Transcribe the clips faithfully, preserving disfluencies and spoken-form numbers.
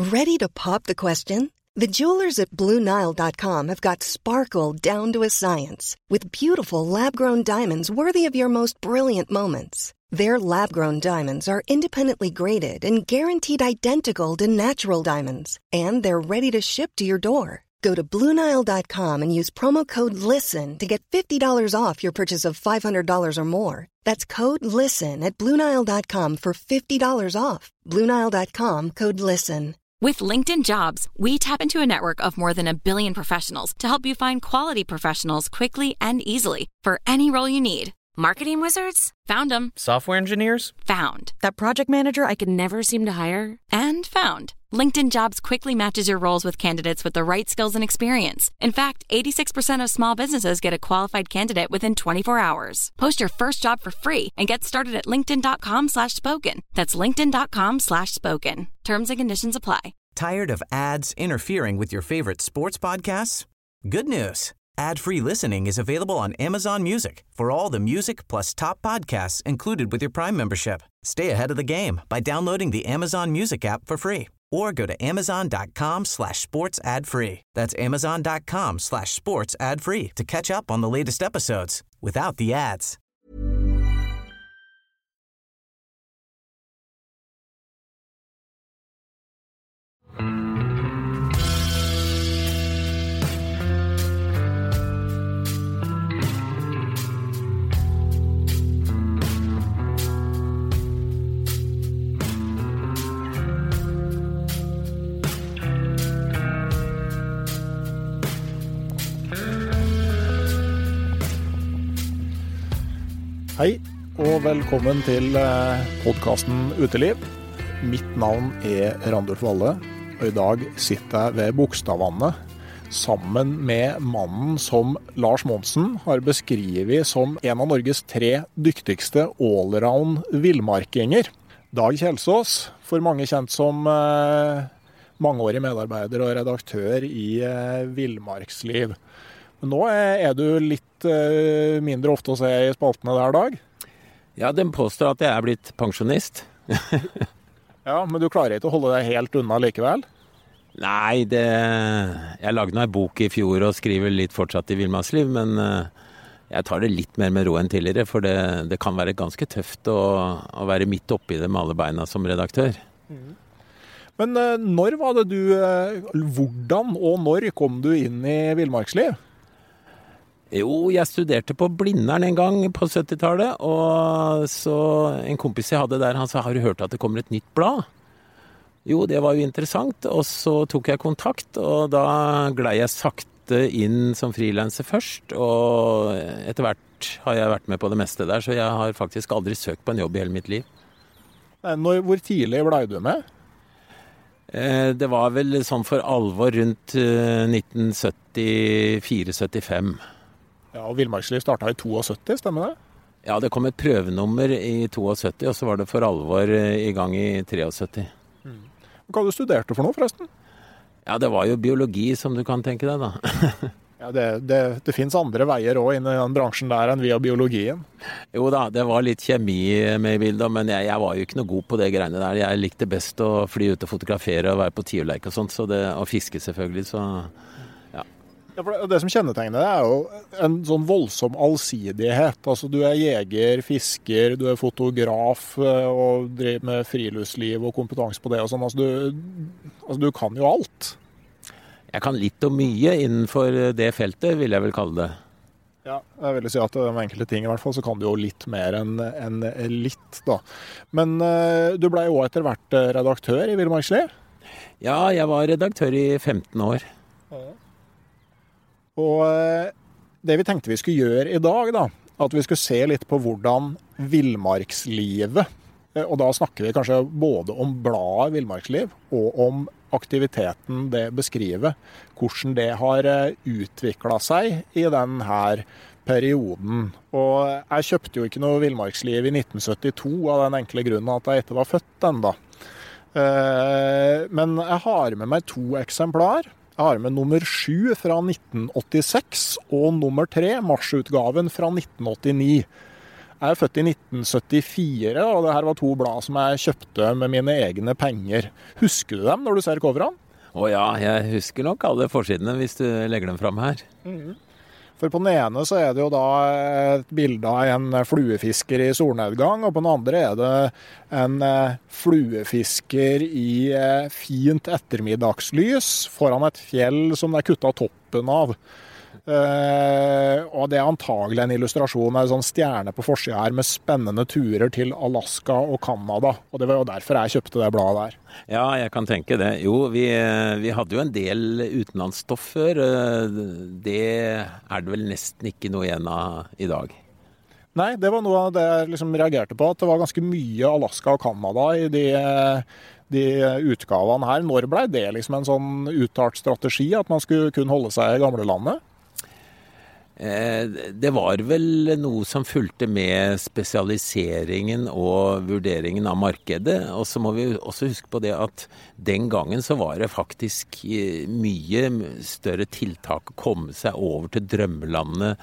Ready to pop the question? The jewelers at Blue Nile dot com have got sparkle down to a science with beautiful lab-grown diamonds worthy of your most brilliant moments. Their lab-grown diamonds are independently graded and guaranteed identical to natural diamonds, and they're ready to ship to your door. Go to Blue Nile dot com and use promo code LISTEN to get fifty dollars off your purchase of five hundred dollars or more. That's code LISTEN at Blue Nile dot com for fifty dollars off. Blue Nile dot com, code LISTEN. With LinkedIn Jobs, we tap into a network of more than a billion professionals to help you find quality professionals quickly and easily for any role you need. Marketing wizards? Found them. Software engineers? Found. That project manager I could never seem to hire? And found. LinkedIn Jobs quickly matches your roles with candidates with the right skills and experience. In fact, eighty-six percent of small businesses get a qualified candidate within twenty-four hours. Post your first job for free and get started at linkedin.com slash spoken. That's linkedin.com slash spoken. Terms and conditions apply. Tired of ads interfering with your favorite sports podcasts? Good news. Ad-free listening is available on Amazon Music for all the music plus top podcasts included with your Prime membership. Stay ahead of the game by downloading the Amazon Music app for free or go to amazon.com slash sports ad free. That's amazon.com slash sports ad free to catch up on the latest episodes without the ads. Hei, og velkommen til podcasten Uteliv. Mitt navn er Randulf Valle, og i dag sitter jeg ved Bogstadvannet sammen med mannen som Lars Monsen har beskrevet som en av Norges tre dyktigste allround villmarkinger. Dag Kjelsås, for mange kjent som eh, mangeårig medarbeider og redaktør i eh, Villmarksliv. Men nå er du litt uh, mindre ofte å se i spaltene der, Dag. Ja, den påstår at jeg er blitt pensjonist. Ja, men du klarer ikke å holde deg helt unna likevel? Nei, det... jeg lagde nå en bok i fjor og skriver litt fortsatt i Villmarksliv, men uh, jeg tar det litt mer med ro enn tidligere, for det, det kan være ganske tøft å, å være midt oppi det med alle beina som redaktør. Mm. Men uh, når var det du... Uh, hvordan og når kom du inn i Villmarksliv? Jo, jeg studerte på Blindern en gang på syttitallet, og så en kompis jeg hadde der, han sa, har du hørt at det kommer et nytt blad? Jo, det var jo interessant, og så tok jeg kontakt, og da glei jeg sakte inn som frilanser først, og etter hvert har jeg vært med på det meste der, så jeg har faktisk aldri søkt på en jobb i hele mitt liv. Når, hvor tidlig ble du med? Eh, det var vel sånn for alvor rundt eh, nitten syttifire syttifem. Ja, og Villmarksliv startet i syttito, stemmer det? Ja, det kom et prøvenummer i syttito, og så var det for alvor i gang i syttitre. Mm. Hva du studerte for noe, forresten? Ja, det var jo biologi, som du kan tenke deg, da. Ja, det, det, det finnes andre veier også inn i den bransjen der enn via biologien. Jo da, det var litt kjemi med i bildet, men jeg, jeg var jo ikke noe god på det greiene der. Jeg likte best å fly ut og fotografere og være på tiurleik og sånt, så det, og fiske selvfølgelig, så... Ja, for det som kjennetegner det er jo en sånn voldsom allsidighet. Altså du er jeger, fisker, du er fotograf og driver med friluftsliv og kompetanse på det og sånn. Altså du, altså du kan jo alt. Jeg kan litt og mye innenfor det feltet, vil jeg vel kalle det. Ja, jeg vil si at med enkelte ting i hvert fall så kan du jo litt mer enn, enn litt da. Men uh, du ble jo etter hvert redaktør i Villmarksliv? Ja, jeg var redaktør i femten år. Ja. Og det vi tenkte vi skulle gjøre i dag da, at vi skulle se litt på hvordan villmarkslivet, og da snakker vi kanskje både om bladet Villmarksliv og om aktiviteten det beskriver, hvordan det har utviklet seg i denne perioden. Og jeg kjøpte jo ikke noe Villmarksliv i nitten syttito av den enkle grunnen at jeg ikke var født enda. Men jeg har med meg to eksemplar. Jeg har med nummer sju fra nitten åttiseks og nummer tre, marsutgaven fra nitten åttini. Jeg er født i nitten syttifire, og det her var to blad som jeg kjøpte med mine egne penger. Husker du dem når du ser coverne? Å ja, jeg husker nok alle forsidene hvis du legger dem fram her. Mm. For på den ene så er det jo da et bilde av en fluefisker i solnedgang, og på den andre er det en fluefisker i fint ettermiddagslys foran et fjell som det er kuttet toppen av. Uh, og det er antagelig en illustrasjon av en sånn stjerne på forsiden her med spennende turer til Alaska og Canada. Og det var jo derfor jeg kjøpte det bladet der. Ja, jeg kan tenke det. Jo, vi, vi hadde jo en del utenlandsstoff før. Det er det vel nesten ikke noe igjen av i dag. Nei, det var noe av det jeg liksom reagerte på, at det var ganske mye Alaska og Canada i de, de utgavene her. Når ble det liksom en sånn uttalt strategi, at man skulle kun holde seg i gamle landet? Det var vel noe som fulgte med spesialiseringen og vurderingen av markedet. Og så må vi også huske på det at den gangen så var det faktisk mye større tiltak å komme seg over til drømmelandet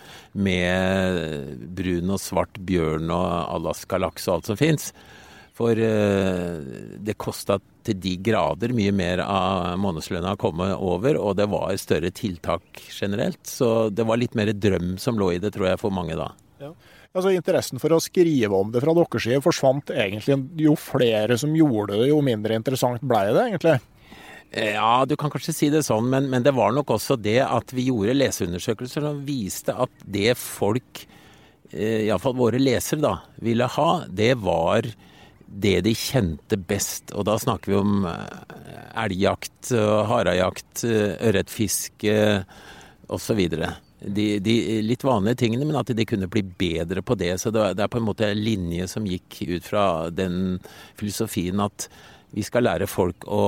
med brun og svart bjørn og Alaska-laks og alt som finnes. For det kostet til de grader mye mer av månedslønna å komme over, og det var større tiltak generelt. Så det var litt mer drøm som lå i det, tror jeg, for mange da. Ja. Altså, interessen for å skrive om det fra deres side forsvant egentlig. Jo flere som gjorde det, jo mindre interessant ble det egentlig. Ja, du kan kanskje si det sånn, men, men det var nok også det at vi gjorde leseundersøkelser som viste at det folk, i alle fall våre lesere da, ville ha, det var det de kjente best. Og da snakker vi om elgjakt, harejakt, ørretfiske og så videre. De, de litt vanlige tingene, men at de kunne bli bedre på det. Så det er på en måte en linje som gikk ut fra den filosofien at vi skal lære folk å,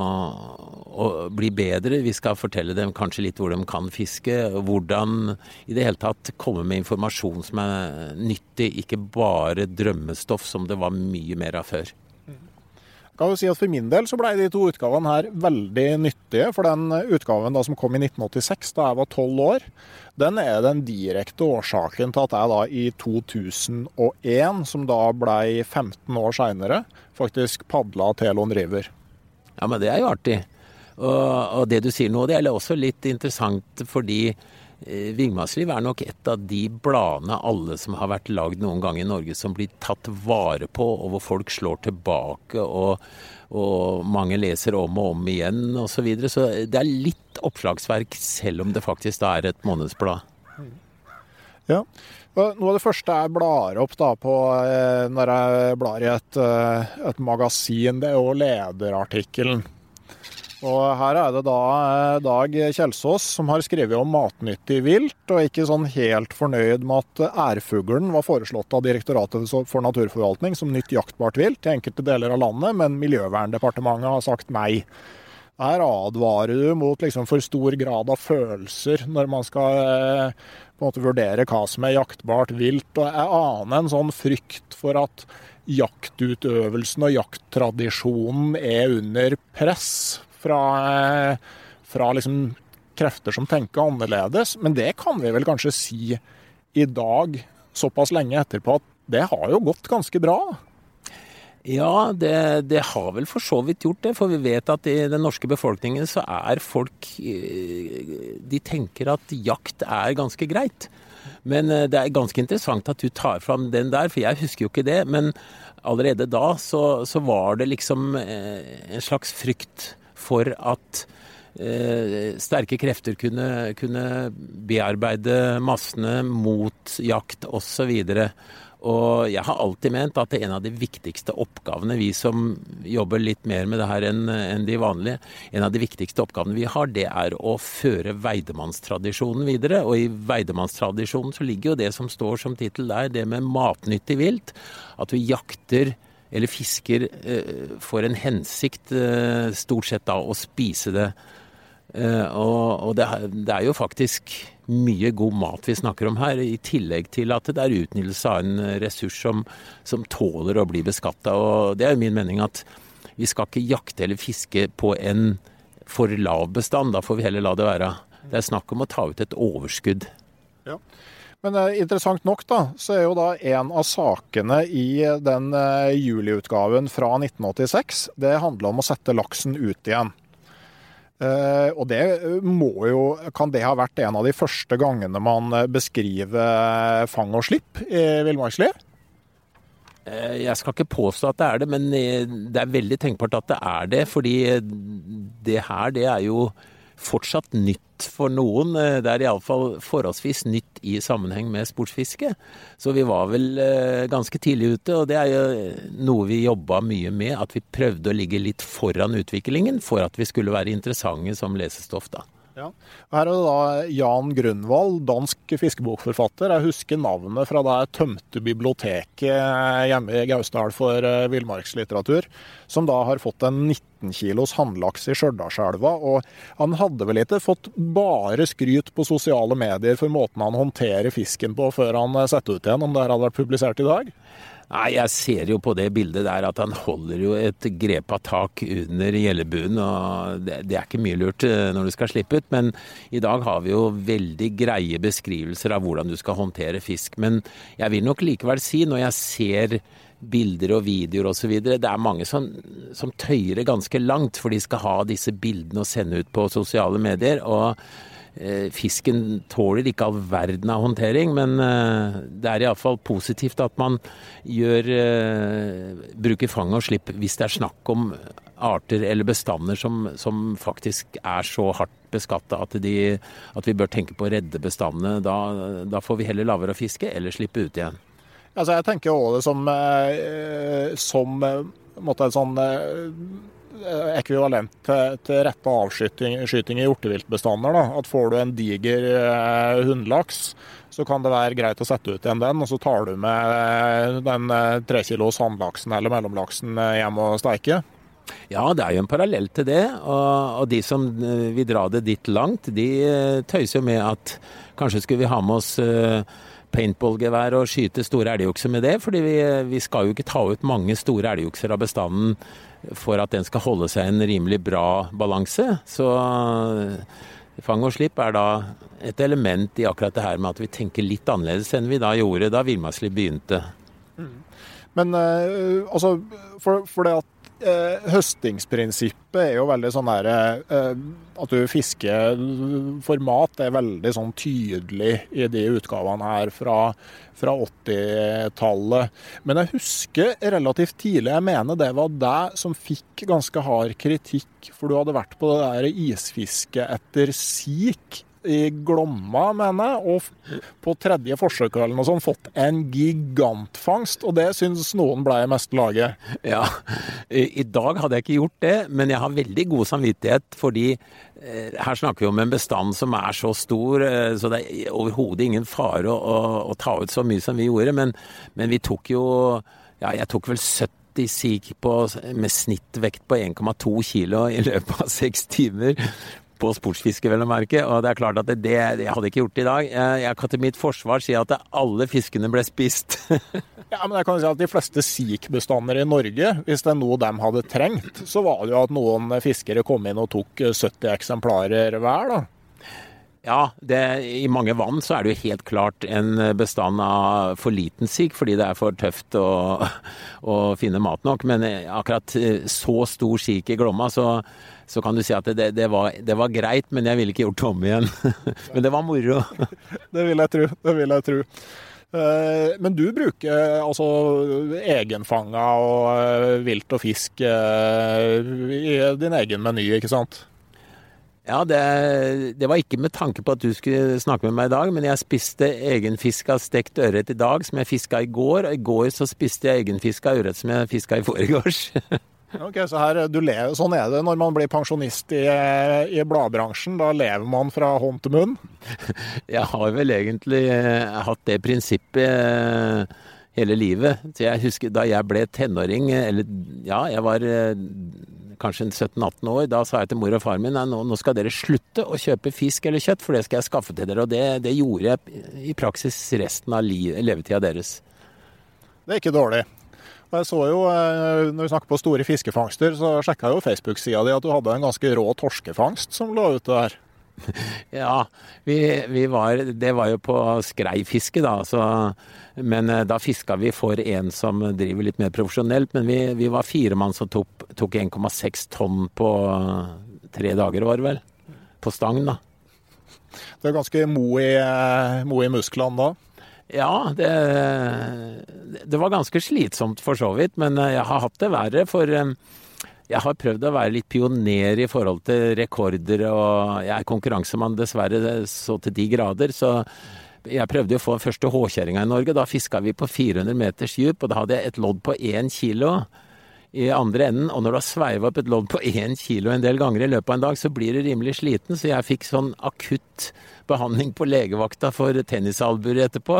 å bli bedre. Vi skal fortelle dem kanskje litt hvor de kan fiske, hvordan i det hele tatt komme med informasjon som er nyttig, ikke bare drømmestoff som det var mye mer av før. Kan du si at For min del så ble de to utgavene her veldig nyttige, for den utgaven da som kom i nitten åttiseks, da jeg var tolv år, den er den direkte årsaken til at jeg da i to tusen og en, som da ble femten år senere, faktisk padlet Telon River. Ja, men det er jo artig. Og, og det du sier nå, det er også litt interessant fordi eh, Vingmarksliv er nok et av de bladene alle som har vært lagd noen gang i Norge som blir tatt vare på, og hvor folk slår tilbake, og, og mange leser om og om igjen, og så videre. Så det er litt oppslagsverk, selv om det faktisk da er et månedsblad. Ja. Noe av det første jeg blar opp da på når jeg blar i et, et magasin, det er jo lederartikkelen. Og her er det da Dag Kjelsås som har skrevet om matnyttig vilt, og ikke sånn helt fornøyd med at ærfuglen var foreslått av Direktoratet for naturforvaltning som nytt jaktbart vilt i enkelte deler av landet, men Miljøverndepartementet har sagt nei. Her advarer du mot liksom for stor grad av følelser når man skal eh, på en måte vurdere hva som er jaktbart vilt. Og jeg aner en sånn frykt for at jaktutøvelsen og jakttradisjonen er under press fra, eh, fra liksom krefter som tenker annerledes. Men det kan vi vel kanskje si i dag, såpass lenge etterpå, at det har jo gått ganske bra. Ja, det, det har vel for så vidt gjort det, for vi vet at i den norske befolkningen så er folk, de tenker at jakt er ganske greit. Men det er ganske interessant at du tar fram den der, for jeg husker jo ikke det, men allerede da så, så var det liksom en slags frykt for at eh, sterke krefter kunne, kunne bearbeide massene mot jakt og så videre. Og jeg har alltid ment at det er en av de viktigste oppgavene, vi som jobber litt mer med det her enn, enn de vanlige, en av de viktigste oppgavene vi har, det er å føre veidemannstradisjonen videre. Og i veidemannstradisjonen så ligger jo det som står som titel der, det med matnyttig vilt. At du jakter eller fisker eh, for en hensikt, eh, stort sett da, å spise det. Eh, og og det, det er jo faktisk mye god mat vi snakker om her, i tillegg til at det er utnyttelse av en ressurs som, som tåler å bli beskattet. Og det er jo min mening at vi skal ikke jakte eller fiske på en for lav bestand, da får vi heller la det være. Det er snakk om å ta ut et overskudd. Ja. Men eh, interessant nok da, så er jo da en av sakene i den eh, juliutgaven fra nitten åttiseks, det handler om å sette laksen ut igjen. Eh, og det må jo, kan det ha vært en av de første gangene man beskriver fang og slipp i villmarksliv? Jeg skal ikke påstå at det er det, men det er veldig tenkbart at det er det, fordi det her, det er jo fortsatt nytt for noen. Det er i alle fall forholdsvis nytt i sammenheng med sportsfiske. Så vi var vel ganske tidlig ute, og det er jo noe vi jobbet mye med, at vi prøvde å ligge litt foran utviklingen for at vi skulle være interessante som lesestoff da. Ja. Her er det da Jan Grunwald, dansk fiskebokforfatter. Jeg husker navnet fra det tømte biblioteket hjemme i Gausdal for villmarkslitteratur, som da har fått en nitten kilos handlaks i Stjørdalselva, og han hadde vel ikke fått bare skryt på sosiale medier for måten han håndterer fisken på før han setter ut igjen, om det her hadde vært publisert i dag? Nei, jeg ser jo på det bildet der at han holder jo et grepet tak under gjellebuen, og det, det er ikke mye lurt når du skal slippe ut, men i dag har vi jo veldig greie beskrivelser av hvordan du skal håndtere fisk. Men jeg vil nok likevel si, når jeg ser bilder og videoer og så videre, det er mange som, som tøyer det ganske langt, for de skal ha disse bildene og sende ut på sosiale medier, og fisken tåler ikke all verden av håndtering, men det er i alle fall positivt at man gjør, bruker fang og slipp hvis det er snakk om arter eller bestander som, som faktisk er så hardt beskattet at, de, at vi bør tenke på å redde bestandene. Da, da får vi heller lavere å fiske eller slippe ut igjen. Altså, jeg tenker også det som, som måtte en sånn ekvivalent til, til rette avskyting skyting i hjorteviltbestander. Da. At får du en diger eh, hundlaks, så kan det være greit å sette ut igjen den, og så tar du med den eh, tre kilos handlaksen eller mellomlaksen hjem og steike. Ja, det er jo en parallell til det, og, og de som vil dra det ditt langt, de tøyser jo med at kanskje skulle vi ha med oss eh, paintballgevær og skyte store elgjukser med det, fordi vi, vi skal jo ikke ta ut mange store elgjukser av bestanden for at den skal holde seg en rimelig bra balanse. Så fang og slipp er da et element i akkurat det her med at vi tenker litt annerledes enn vi da gjorde da villmarksliv begynte. Mm. Men uh, altså, for, for det at uh, høstingsprinsippet er jo veldig sånn der, uh, at du fisker for mat er veldig sånn tydelig i de utgavene her fra, fra åttitallet. Men jeg husker relativt tidlig, jeg mener det var deg som fikk ganske hard kritikk, for du hadde vært på det der isfiske etter sik i Glomma, mener jeg, og på tredje forsøk eller noe sånt, fått en gigantfangst, og det synes noen ble mest laget. Ja, i, i dag hadde jeg ikke gjort det, men jeg har veldig god samvittighet, fordi eh, her snakker vi om en bestand som er så stor, eh, så det er overhodet ingen fare å, å, å ta ut så mye som vi gjorde, men, men vi tok jo, ja, jeg tok vel sytti sik på, med snittvekt på en komma to kilo i løpet av seks timer, på sportsfiske, vel å merke, og det er klart at det, det jeg hadde ikke gjort i dag. Jeg, jeg kan til mitt forsvar si at alle fiskene ble spist. Ja, men jeg kan si at de fleste sikbestander i Norge, hvis det er noe de hadde trengt, så var det jo at noen fiskere kom inn og tok sytti eksemplarer hver, da. Ja, det, i mange vann så er det jo helt klart en bestand av for liten sik, fordi det er for tøft å, å finne mat nok, men akkurat så stor sik i Glomma, så så kan du si at det, det, var, det var greit, men jeg ville ikke gjort det om igjen. Men det var moro. Det vil jeg tro, det vil jeg tro. Men du bruker altså egenfanga og vilt og fisk i din egen meny, ikke sant? Ja, det, det var ikke med tanke på at du skulle snakke med meg i dag, men jeg spiste egenfiska stekt ørret i dag, som jeg fisket i går, og i går så spiste jeg egenfiska ørret som jeg fisket i foregårs. Ok, så her, du lever, sånn er det når man blir pensjonist i, i bladbransjen, da lever man fra hånd til munn? Jeg har vel egentlig hatt det prinsippet hele livet. Så jeg husker da jeg ble tenåring, eller ja, jeg var kanskje sytten atten år, da sa jeg til mor og far min, nå, nå skal dere slutte å kjøpe fisk eller kjøtt, for det skal jeg skaffe til dere, og det, det gjorde jeg i praksis resten av liv, levetida deres. Det er ikke dårlig. Jeg så jo, når vi snakker på store fiskefangster, så sjekket jeg jo Facebook-sida di at du hadde en ganske rå torskefangst som lå ute der. Ja, vi, vi var, det var jo på skreifiske da, så, men da fisket vi for en som driver litt mer profesjonelt, men vi, vi var fire mann som tok, tok en komma seks tonn på tre dager var det vel, på stang da. Det er ganske mo i, mo i musklene da. Ja, det, det var ganske slitsomt for så vidt, men jeg har hatt det verre for jeg har prøvd å være litt pioner i forhold til rekorder, og jeg er konkurransemann dessverre så til de grader, så jeg prøvde å få den første håkjæringa i Norge. Da fisket vi på fire hundre meters djup, og da hadde jeg et lodd på én kilo i andre enden, og når du har sveivet opp et lodd på én kilo en del ganger i løpet av en dag, så blir du rimelig sliten, så jeg fikk sånn akutt behandling på legevakta for tennisalbuer etterpå.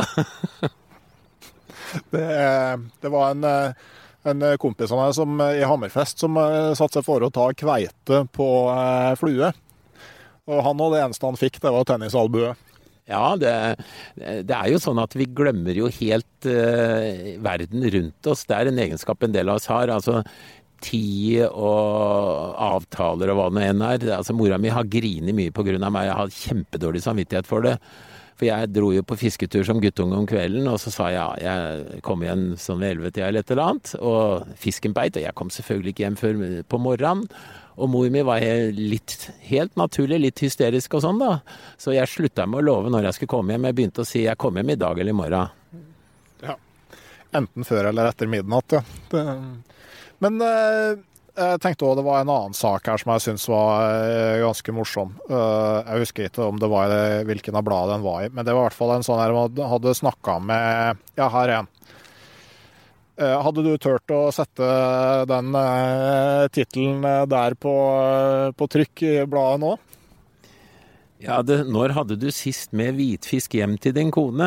det, det var en... En kompis av meg som, i Hammerfest som satte seg for å ta kveite på eh, flue. Og han og det eneste han fikk, det var tennisalbue. Ja, det, det er jo sånn at vi glemmer jo helt eh, verden rundt oss. Det er en egenskap en del av oss har. Altså tid og avtaler og hva det enn er. Altså mora mi har grinet mye på grunn av meg. Jeg har kjempedårlig samvittighet for det. For jeg dro jo på fisketur som guttunge om kvelden, og så sa jeg, ja, jeg kom igjen sånn ved ellevetida eller et eller annet, og fisken beit, og jeg kom selvfølgelig ikke hjem før på morgenen, og mor mi var litt, helt naturlig, litt hysterisk og sånn da. Så jeg sluttet med å love når jeg skulle komme hjem. Jeg begynte å si, jeg kommer hjem i dag eller i morgen. Ja, enten før eller etter midnatt, ja. Det... Men... Eh... Jeg tenkte også det var en annen sak her som jeg synes var ganske morsom. Jeg husker ikke om det var hvilken av bladet den var i, men det var i hvert fall en sånn her man hadde snakket med, ja her er en. Hadde du tørt å sette den titelen der på, på trykk i bladet nå? Ja, det, når hadde du sist med hvitfisk hjem til din kone?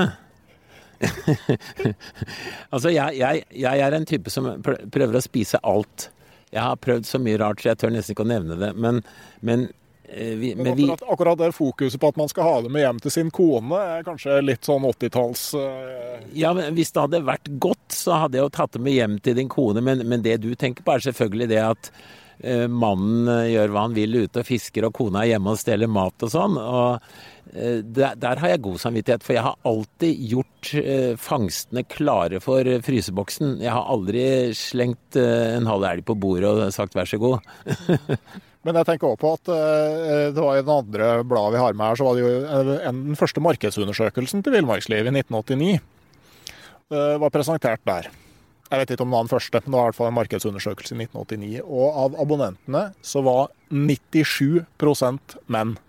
Altså, jeg, jeg, jeg er en type som prøver å spise alt. Jeg har prøvd så mye rart, så jeg tør nesten ikke å nevne det, men... men, eh, vi, men akkurat, vi... akkurat det fokuset på at man skal ha det med hjem til sin kone, er kanskje litt sånn åttitalls... Uh... Ja, men hvis det hadde vært godt, så hadde jeg jo tatt det med hjem til din kone, men, men det du tenker på er selvfølgelig det at uh, mannen gjør hva han vil ute og fisker, og kona er hjemme og steller mat og sånn, og uh, der, der har jeg god samvittighet, for jeg har alltid gjort uh, fangstene klare for uh, fryseboksen. Jeg har aldri slengt uh, en halv elg på bordet og sagt vær så god. Men jeg tenker også på at uh, det var i den andre bladet vi har med her, så var det jo uh, en, den første markedsundersøkelsen til Villmarksliv i nitten åttini. Uh, var presentert der. Jeg vet ikke om det var den første, men det var i hvert fall en markedsundersøkelse i nitten åttini. Og av abonnentene så var nittisju prosent menn.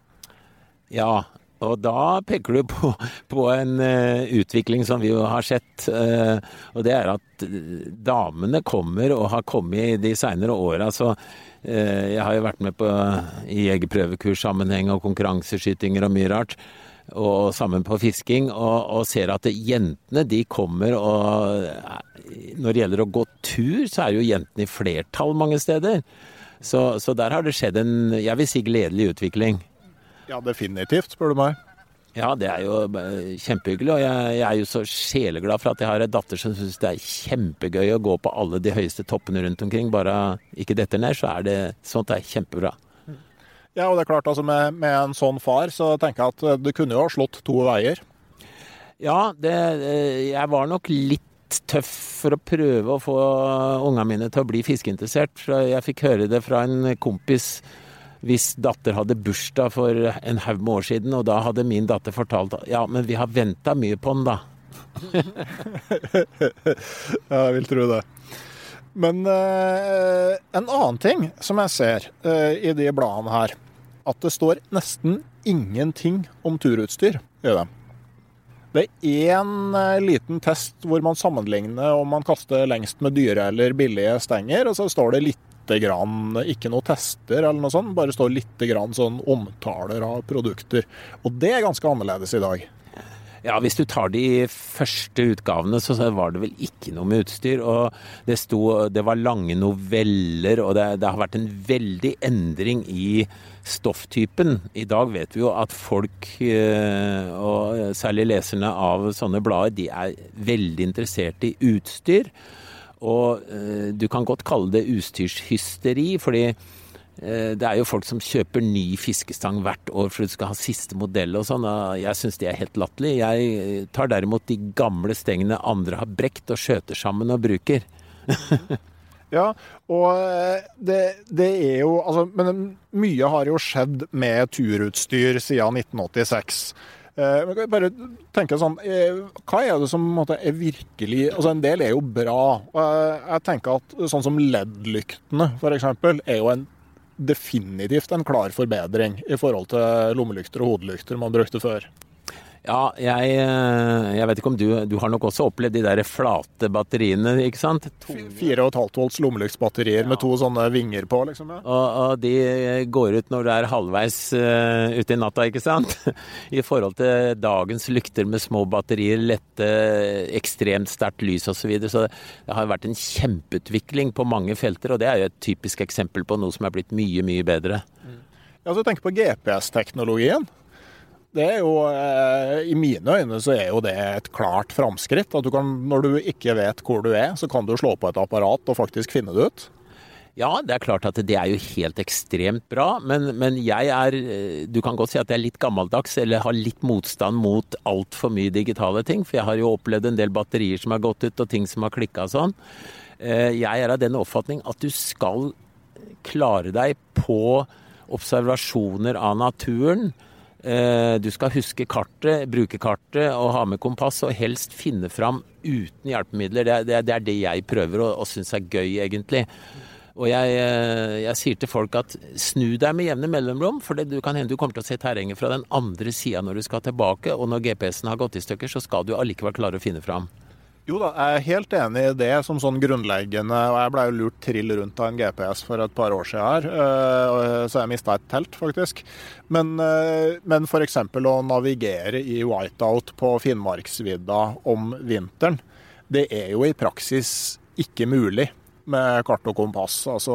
Ja, og da peker du på, på en uh, utvikling som vi jo har sett, uh, og det er at damene kommer og har kommet i de senere årene. Så uh, jeg har jo vært med på i jegerprøvekurssammenheng og konkurranseskytinger og mye rart, og sammen på fisking, og, og ser at jentene, de kommer, og når det gjelder å gå tur, så er jo jentene i flertall mange steder. Så, så der har det skjedd en, jeg vil si, gledelig utvikling. Ja, definitivt, spør du meg. Ja, det er jo kjempehyggelig, og jeg, jeg er jo så sjeleglad for at jeg har en datter som synes det er kjempegøy å gå på alle de høyeste toppene rundt omkring. Bare ikke detter ned, så er det sånt det er kjempebra. Ja, og det er klart, altså med, med en sånn far, så tenker jeg at det kunne jo ha slått to veier. Ja, det, jeg var nok litt tøff for å prøve å få ungene mine til å bli fiskeinteressert. Jeg fikk høre det fra en kompis hvis datter hadde bursdag for en haug med år siden, og da hadde min datter fortalt, ja, men vi har ventet mye på den da. Ja, jeg vil tro det. Men eh, en annen ting som jeg ser eh, i de bladene her, at det står nesten ingenting om turutstyr i dem. Det er en eh, liten test hvor man sammenligner om man kaster lengst med dyre eller billige stenger, og så står det litt grann, ikke noe tester eller noe sånt, bare står litt grann sånn omtaler av produkter. Og det er ganske annerledes i dag. Ja, hvis du tar de første utgavene, så var det vel ikke noe med utstyr, og det sto, det var lange noveller, og det, det har vært en veldig endring i stofftypen. I dag vet vi jo at folk, og særlig leserne av sånne blader, de er veldig interessert i utstyr, og du kan godt kalle det utstyrshysteri, fordi Det er jo folk som kjøper ny fiskestang hvert år for du skal ha siste modell og sånn, og jeg synes det er helt latterlig. Jeg tar derimot de gamle stengene andre har brekt og skjøter sammen og bruker. Ja, og det, det er jo, altså, men mye har jo skjedd med turutstyr siden nitten åttiseks. Men kan jeg bare tenke sånn, hva er det som på en måte, er virkelig, altså en del er jo bra. Jeg tenker at sånn som L E D-lyktene for eksempel, er jo en, definitivt en klar forbedring i forhold til lommelykter og hodelykter man brukte før. Ja, jeg, jeg vet ikke om du, du har nok også opplevd de der flate batteriene, ikke sant? Fire og et halvt volts lommelyktsbatterier ja. Med to sånne vinger på, liksom. Ja. Og, og de går ut når du er halvveis uh, ute i natta, ikke sant? I forhold til dagens lykter med små batterier, lette, ekstremt sterkt lys og så videre. Så det har vært en kjempeutvikling på mange felter, og det er jo et typisk eksempel på noe som er blitt mye, mye bedre. Ja, så tenk på G P S-teknologien. Det er jo, eh, i mine øyne så er jo det et klart framskritt. At du kan, når du ikke vet hvor du er, så kan du slå på et apparat og faktisk finne det ut. Ja, det er klart at det er jo helt ekstremt bra, men, men jeg er, du kan godt si at jeg er litt gammeldags, eller har litt motstand mot alt for mye digitale ting, for jeg har jo opplevd en del batterier som har gått ut, og ting som har klikket og sånn. Jeg er av den oppfatning at du skal klare deg på observasjoner av naturen. Du skal huske kartet, bruke kartet og ha med kompass og helst finne fram uten hjelpemidler. Det, det, det er det jeg prøver og, og synes er gøy egentlig. Og jeg, jeg sier til folk at snu deg med jevne mellomrom, for det du kan hende du kommer til å se terrenget fra den andre siden når du skal tilbake, og når G P S-en har gått i stykker, så skal du allikevel klare å finne fram. Jo da, jeg er helt enig i det som sånn grunnleggende, og jeg ble jo lurt trill rundt av en G P S for et par år siden her, så jeg mistet et telt faktisk. Men, men for eksempel å navigere i whiteout på Finnmarksvidda om vinteren, det er jo i praksis ikke mulig med kart og kompass. Altså,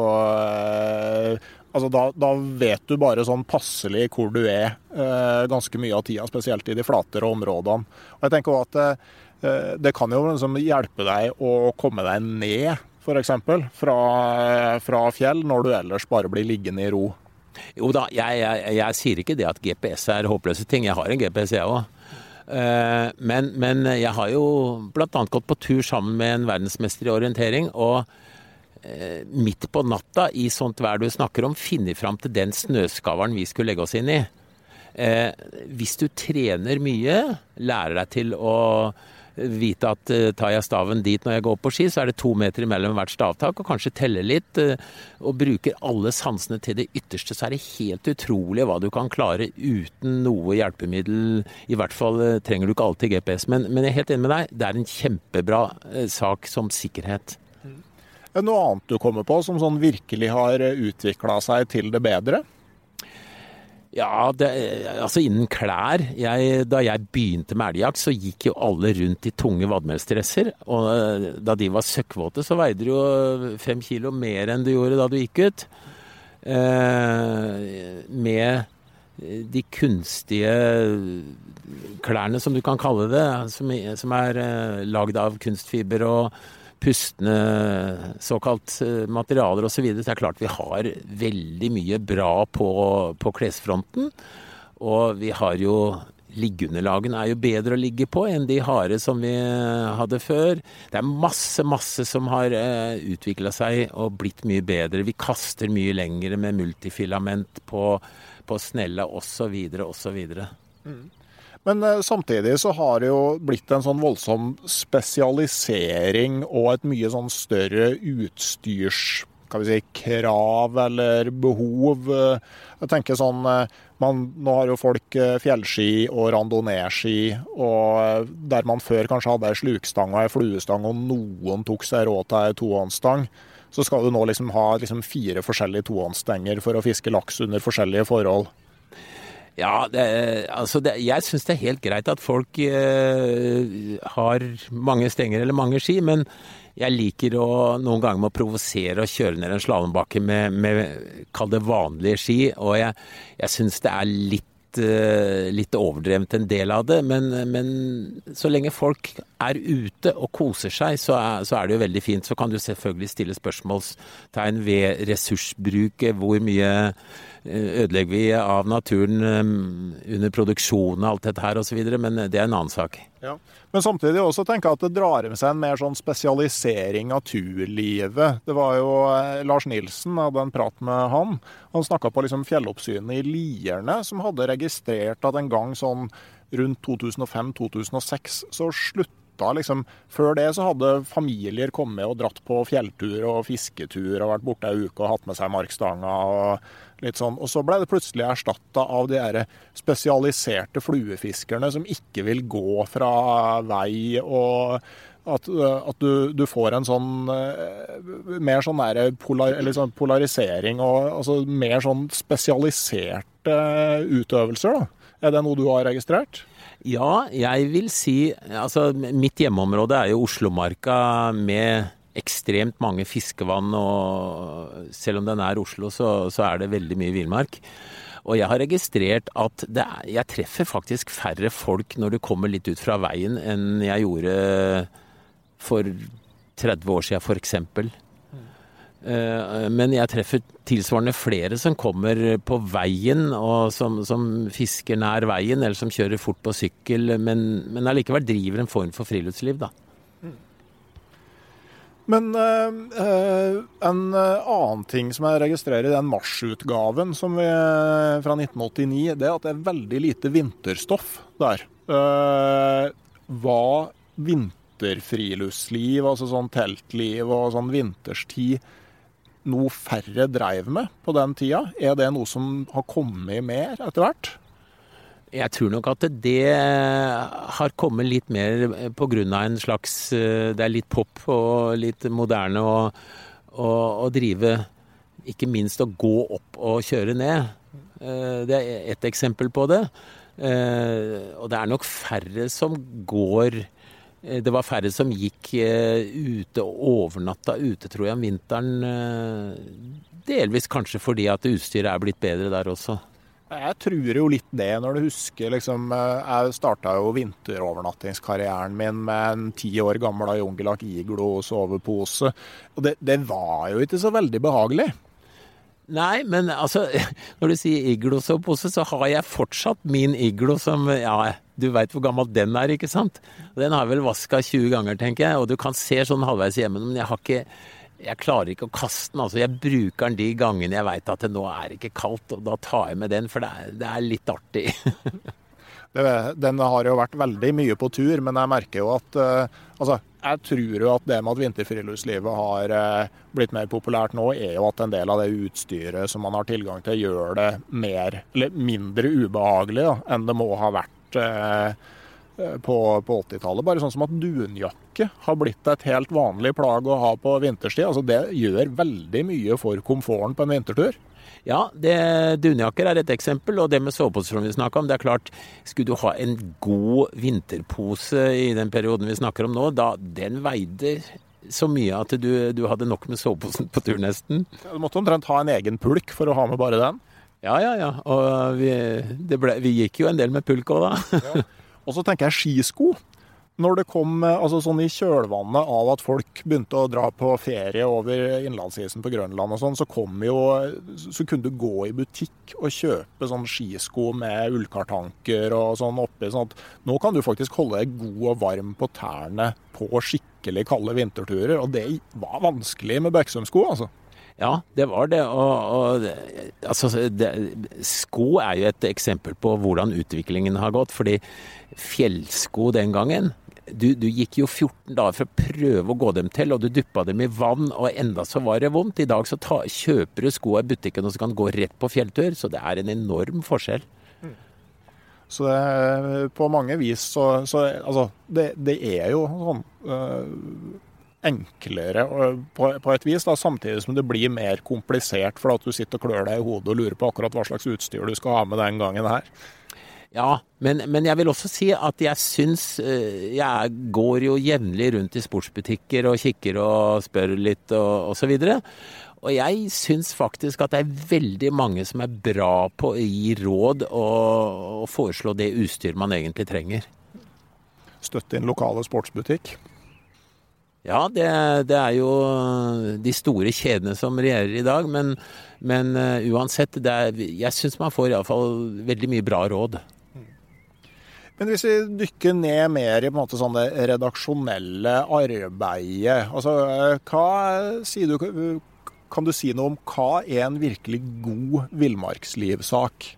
altså da, da vet du bare sånn passelig hvor du er ganske mye av tida, spesielt i de flatere områdene. Og jeg tenker også at det kan jo liksom hjelpe deg å komme deg ned, for eksempel, fra, fra fjell, når du ellers bare blir liggende i ro. Jo da, jeg, jeg, jeg sier ikke det at G P S er håpløse ting. Jeg har en G P S, jeg også. Men, men jeg har jo blant annet gått på tur sammen med en verdensmester i orientering, og midt på natta, i sånt vær du snakker om, finne fram til den snøskaveren vi skulle legge oss inn i. Hvis du trener mye, lærer deg til å vite at uh, tar jeg staven dit når jeg går på ski, så er det to meter imellom hvert stavtak, og kanskje teller litt, uh, og bruker alle sansene til det ytterste, så er det helt utrolig hva du kan klare uten noe hjelpemiddel. I hvert fall uh, trenger du ikke alltid G P S, men, men jeg er helt enig med deg, det er en kjempebra uh, sak som sikkerhet. Er det noe annet du kommer på som sånn virkelig har utviklet seg til det bedre? Ja, det, altså innen klær. Jeg, da jeg begynte med elgjakt, så gikk jo alle rundt i tunge vadmelstresser. Og da de var søkkvåte, så veide de jo fem kilo mer enn du gjorde da du gikk ut. Eh, med de kunstige klærne, som du kan kalle det, som, som er eh, lagd av kunstfiber og pustende såkalt materialer og så videre. Så det er klart vi har veldig mye bra på, på klesfronten, og vi har jo liggeunderlagene er jo bedre å ligge på enn de harde som vi hadde før. Det er masse, masse som har uh, utviklet seg og blitt mye bedre. Vi kaster mye lengre med multifilament på, på snella og så videre og så videre. Mm. Men samtidig så har det jo blitt en sånn voldsom spesialisering og et mye sånn større utstyrs, kan vi si, krav eller behov. Jeg tenker sånn, man, nå har jo folk fjellski og randonee-ski, og der man før kanskje hadde en slukstang og en fluestang, og noen tok seg råd til en tohåndsstang, så skal du nå liksom ha liksom fire forskjellige tohåndsstenger for å fiske laks under forskjellige forhold. Ja, det, altså det, jeg synes det er helt greit at folk eh, har mange stenger eller mange ski, men jeg liker å noen ganger må provosere og kjøre ned en slalombakke med, med kall det vanlige ski, og jeg, jeg synes det er litt litt, litt overdrevet en del av det, men, men så lenge folk er ute og koser seg, så er, så er det jo veldig fint. Så kan du selvfølgelig stille spørsmålstegn ved ressursbruk, hvor mye ødelegger vi av naturen under produksjonen og alt dette her og så videre, men det er en annen sak. Ja. Men samtidig også tenker jeg at det drar med seg en mer sånn spesialisering av turlivet. Det var jo Lars Nilsen, hadde en prat med han. Han snakket på liksom fjelloppsynet i Lierne, som hadde registrert at en gang sånn rundt to tusen og fem til to tusen og seks så slutta liksom, før det så hadde familier kommet og dratt på fjelltur og fisketur og vært borte en uke og hatt med seg markstanga og litt sånn. Og så ble det plutselig erstattet av de her spesialiserte fluefiskerne som ikke vil gå fra vei, og at, at du, du får en sånn mer sånn der polar, eller sånn polarisering og altså mer sånn spesialiserte utøvelser da. Er det noe du har registrert? Ja, jeg vil si, altså mitt hjemmeområde er jo Oslomarka med ekstremt mange fiskevann, og selv om den er Oslo, så, så er det veldig mye villmark. Og jeg har registrert at det er, jeg treffer faktisk færre folk når du kommer litt ut fra veien enn jeg gjorde for tretti år siden, for eksempel. Men jeg treffer tilsvarende flere som kommer på veien og som, som fisker nær veien, eller som kjører fort på sykkel, men, men allikevel driver en form for friluftsliv da. Men øh, en annen ting som jeg registrerer i den marsutgaven som vi, fra nitten åttini, det er at det er veldig lite vinterstoff der. Uh, hva vinterfriluftsliv, altså sånn teltliv og sånn vinterstid, noe færre dreiv med på den tida? Er det noe som har kommet mer etter hvert? Jeg tror nok at det har kommet litt mer på grunn av en slags, det er litt pop og litt moderne å, å, å drive, ikke minst å gå opp og kjøre ned. Det er et eksempel på det. Og det er nok færre som går, det var færre som gikk ute og overnatta ute, tror jeg, om vinteren. Delvis kanskje fordi at utstyret er blitt bedre der også. Jeg tror jo litt det når du husker, liksom, jeg startet jo vinterovernattingskarrieren min med en ti år gammel Jungelak Iglo sovepose, og det, det var jo ikke så veldig behagelig. Nei, men altså, når du sier iglo-sovepose, så har jeg fortsatt min iglo som, ja, du vet hvor gammel den er, ikke sant? Den har jeg vel vasket tjue ganger, tenker jeg, og du kan se sånn halvveis hjemme, men jeg har ikke... Jeg klarer ikke å kaste den, altså jeg bruker den de gangene jeg vet at det nå er ikke kaldt, og da tar jeg med den, for det er, det er litt artig. det, den har jo vært veldig mye på tur, men jeg merker jo at, uh, altså jeg tror jo at det med at vinterfriluftslivet har uh, blitt mer populært nå, er jo at en del av det utstyret som man har tilgang til gjør det mer, eller mindre ubehagelig da, enn det må ha vært uh, på, på åttitallet. Bare sånn som at dunjakke har blitt et helt vanlig plagg å ha på vinterstid. Altså det gjør veldig mye for komforten på en vintertur. Ja, det, dunjakker er et eksempel, og det med soveposer som vi snakker om, det er klart, skulle du ha en god vinterpose i den perioden vi snakker om nå, da den veide så mye at du, du hadde nok med soveposen på tur nesten. Du måtte omtrent ha en egen pulk for å ha med bare den. Ja, ja, ja, og vi, det ble, vi gikk jo en del med pulk også da. Ja. Og så tenker jeg skisko. Når det kom altså sånn i kjølvannet av at folk begynte å dra på ferie over innlandsisen på Grønland og sånn, så kom jo, så kunne du gå i butikk og kjøpe sånn skisko med ullkartanker og sånn oppi, sånn at nå kan du faktisk holde deg god og varm på tærne på skikkelig kalde vinterturer, og det var vanskelig med Beksum-sko, altså. Ja, det var det, og, og altså, det, sko er jo et eksempel på hvordan utviklingen har gått, fordi fjellsko den gangen, du, du gikk jo fjorten dager for å prøve å gå dem til, og du duppet dem i vann, og enda så var det vondt. I dag så ta, kjøper du sko i butikken, og så kan du gå rett på fjelltur, så det er en enorm forskjell. Så det, på mange vis, så, så altså, det, det er jo sånn... Øh, enklere på, på et vis, da, samtidig som det blir mer komplisert for at du sitter og klør deg i hodet og lurer på akkurat hva slags utstyr du skal ha med den gangen her. Ja, men, men jeg vil også si at jeg synes, jeg går jo jevnlig rundt i sportsbutikker og kikker og spør litt og, og så videre. Og jeg synes faktisk at det er veldig mange som er bra på å gi råd og, og foreslå det utstyr man egentlig trenger. Støtte inn lokale sportsbutikk. Ja, det, det er jo de store kjedene som regjerer i dag, men, men uh, uansett, det er, jeg synes man får i hvert fall veldig mye bra råd. Men hvis vi dykker ned mer i på en måte sånn det redaksjonelle arbeidet, altså hva sier du, kan du si noe om hva er en virkelig god villmarkslivsak?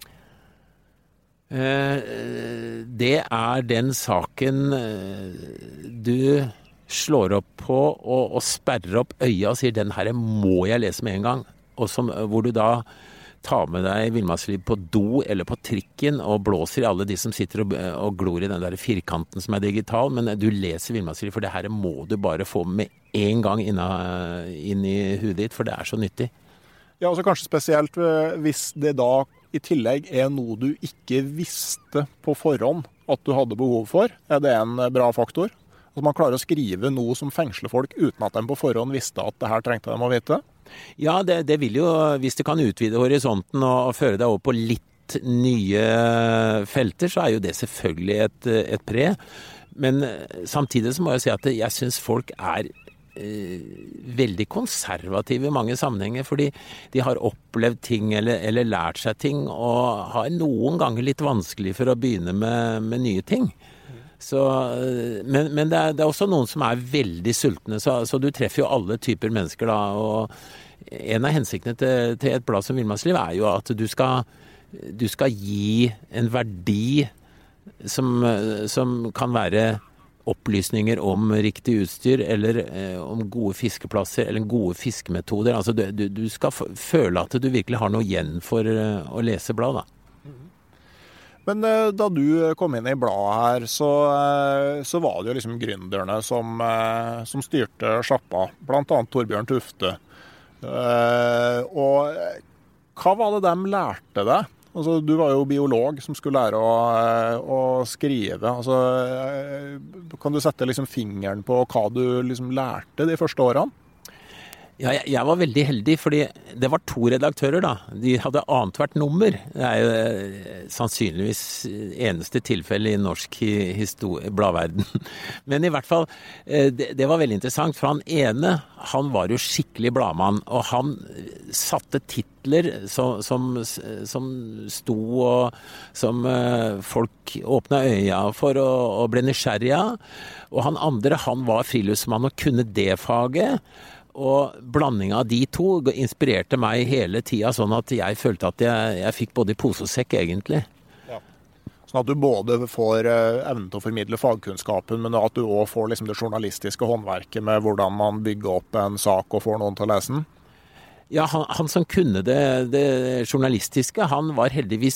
Eh, det er den saken du slår opp på og, og sperrer opp øya og sier den her må jeg lese med en gang, og som, hvor du da ta med deg villmarksliv på do eller på trikken og blåser i alle de som sitter og, og glor i den der firkanten som er digital, men du leser villmarksliv, for det her må du bare få med en gang inn, inn i hudet ditt, for det er så nyttig. Ja, altså kanskje spesielt hvis det da i tillegg er noe du ikke visste på forhånd at du hadde behov for, er det en bra faktor? Altså man klarer å skrive noe som fengsler folk uten at de på forhånd visste at det her trengte de å vite? Ja, det, det vil jo, hvis det kan utvide horisonten og, og føre deg over på litt nye felter, så er jo det selvfølgelig et, et pre. Men samtidig så må jeg si at jeg synes folk er eh, veldig konservative i mange sammenhenger, fordi de har opplevd ting eller, eller lært seg ting, og har noen ganger litt vanskelig for å begynne med, med nye ting. Så, men men det, er, det er også noen som er veldig sultne, så, så du treffer jo alle typer mennesker da, og en av hensiktene til, til et blad som Villmarksliv er jo at du skal, du skal gi en verdi som, som kan være opplysninger om riktig utstyr, eller eh, om gode fiskeplasser, eller gode fiskemetoder. Altså du, du, du skal f- føle at du virkelig har noe igjen for uh, å lese blad da. Men da du kom inn i bladet her, så, så var det jo liksom gründerne som, som styrte sjappa, blant annet Torbjørn Tufte. Og hva var det de lærte deg? Altså, du var jo biolog som skulle lære å, å skrive. Altså, kan du sette liksom fingeren på hva du liksom lærte de første årene? Ja, jeg, jeg var veldig heldig, fordi det var to redaktører da. De hadde annet hvert nummer. Det er jo eh, sannsynligvis eneste tilfelle i norsk histori- bladverden. Men i hvert fall, eh, det, det var veldig interessant, for han ene, han var jo skikkelig bladmann, og han satte titler som, som, som sto og som eh, folk åpnet øya for og, og ble nysgjerrige av. Og han andre, han var friluftsmann og kunne det faget. Og blandingen av de to inspirerte meg hele tiden, sånn at jeg følte at jeg, jeg fikk både pose og sekk egentlig. Ja. Sånn at du både får evnen til å formidle fagkunnskapen, men at du også får liksom det journalistiske håndverket med hvordan man bygger opp en sak og får noen til å lese den. Ja, han, han som kunne det, det journalistiske, han var heldigvis,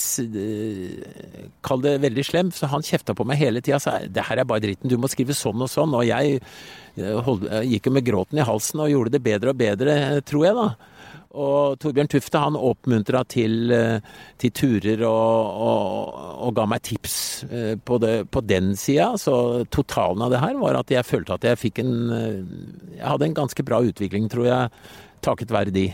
eh, kall det veldig slem, så han kjefta på meg hele tiden, sa, det her er bare dritten, du må skrive sånn og sånn, og jeg hold, gikk jo med gråten i halsen og gjorde det bedre og bedre, tror jeg da. Og Torbjørn Tufte, han oppmuntret til, til turer og, og, og ga meg tips på, det, på den siden, så totalen av det her var at jeg følte at jeg fikk en, jeg hadde en ganske bra utvikling, tror jeg, takket være de.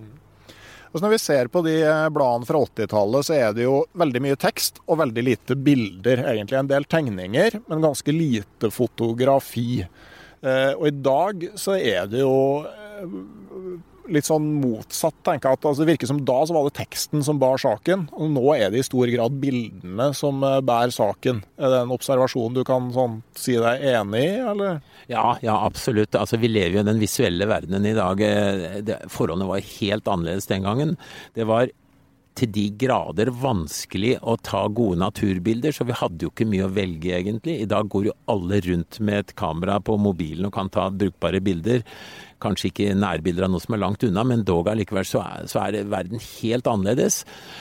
Og når vi ser på de bladene fra åttitallet, så er det jo veldig mye tekst og veldig lite bilder. Egentlig en del tegninger, men ganske lite fotografi. Eh, og i dag så er det jo eh, litt sånn motsatt, tenker jeg. At, altså, det virker som da så var det teksten som bar saken, og nå er det i stor grad bildene som eh, bærer saken. Er det en observasjon du kan sånn, si deg enig i, eller? Ja, ja, absolutt. Altså, vi lever jo i den visuelle verdenen i dag. Det, forholdene var helt annerledes den gangen. Det var til de grader vanskelig å ta gode naturbilder, så vi hadde jo ikke mye å velge egentlig. I dag går jo alle rundt med et kamera på mobilen og kan ta brukbare bilder. Kanskje ikke nærbilder av noe som er langt unna, men dog allikevel så er, så er det verden helt annerledes.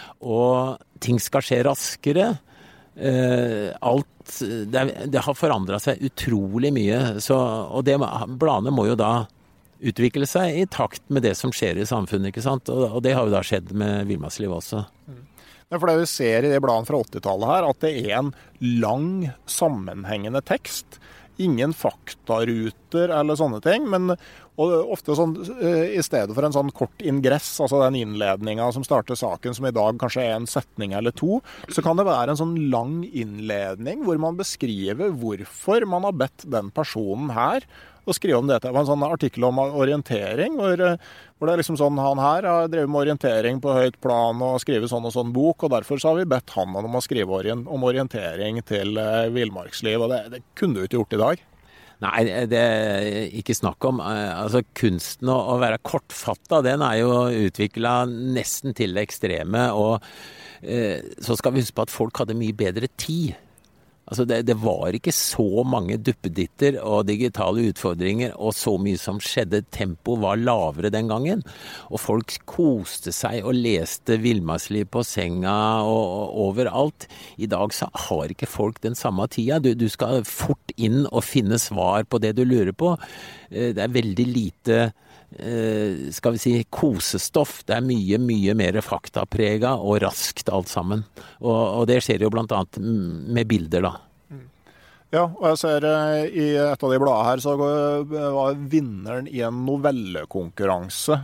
Og ting skal skje raskere. Uh, alt det, det har forandret seg utrolig mye, så, og det, bladene må jo da utvikle seg i takt med det som skjer i samfunnet, ikke sant? Og, og det har jo da skjedd med Villmarksliv også. Ja, for det vi ser i de bladene fra åttitallet her, at det er en lang sammenhengende tekst. Ingen faktaruter eller sånne ting, men Og ofte sånn, i stedet for en sånn kort ingress, altså den innledningen som starter saken, som i dag kanskje er en setning eller to, så kan det være en sånn lang innledning hvor man beskriver hvorfor man har bedt den personen her og skrive om dette. Det var en sånn artikkel om orientering, hvor, hvor det er liksom sånn, han her har drevet med orientering på høyt plan og skrive sånn og sånn bok, og derfor så har vi bedt han om å skrive orient, om orientering til uh, villmarksliv, og det, det kunne du ikke gjort i dag. Nei, det er ikke snakk om. Altså, kunsten å, å være kortfattet, den er jo utviklet nesten til det ekstreme, og eh, så skal vi huske på at folk hadde mye bedre tid. Altså det, det var ikke så mange duppeditter og digitale utfordringer og så mye som skjedde. Tempo var lavere den gangen, og folk koste seg og leste villmarksliv på senga og, og overalt. I dag så har ikke folk den samme tida. Du, du skal fort inn og finne svar på det du lurer på. Det er veldig lite skal vi si kosestoff. Det er mye, mye mer faktaprega og raskt alt sammen. Og, og det skjer jo blant annet med bilder da. Ja, og jeg ser i et av de bladene her så var vinneren i en novellekonkurranse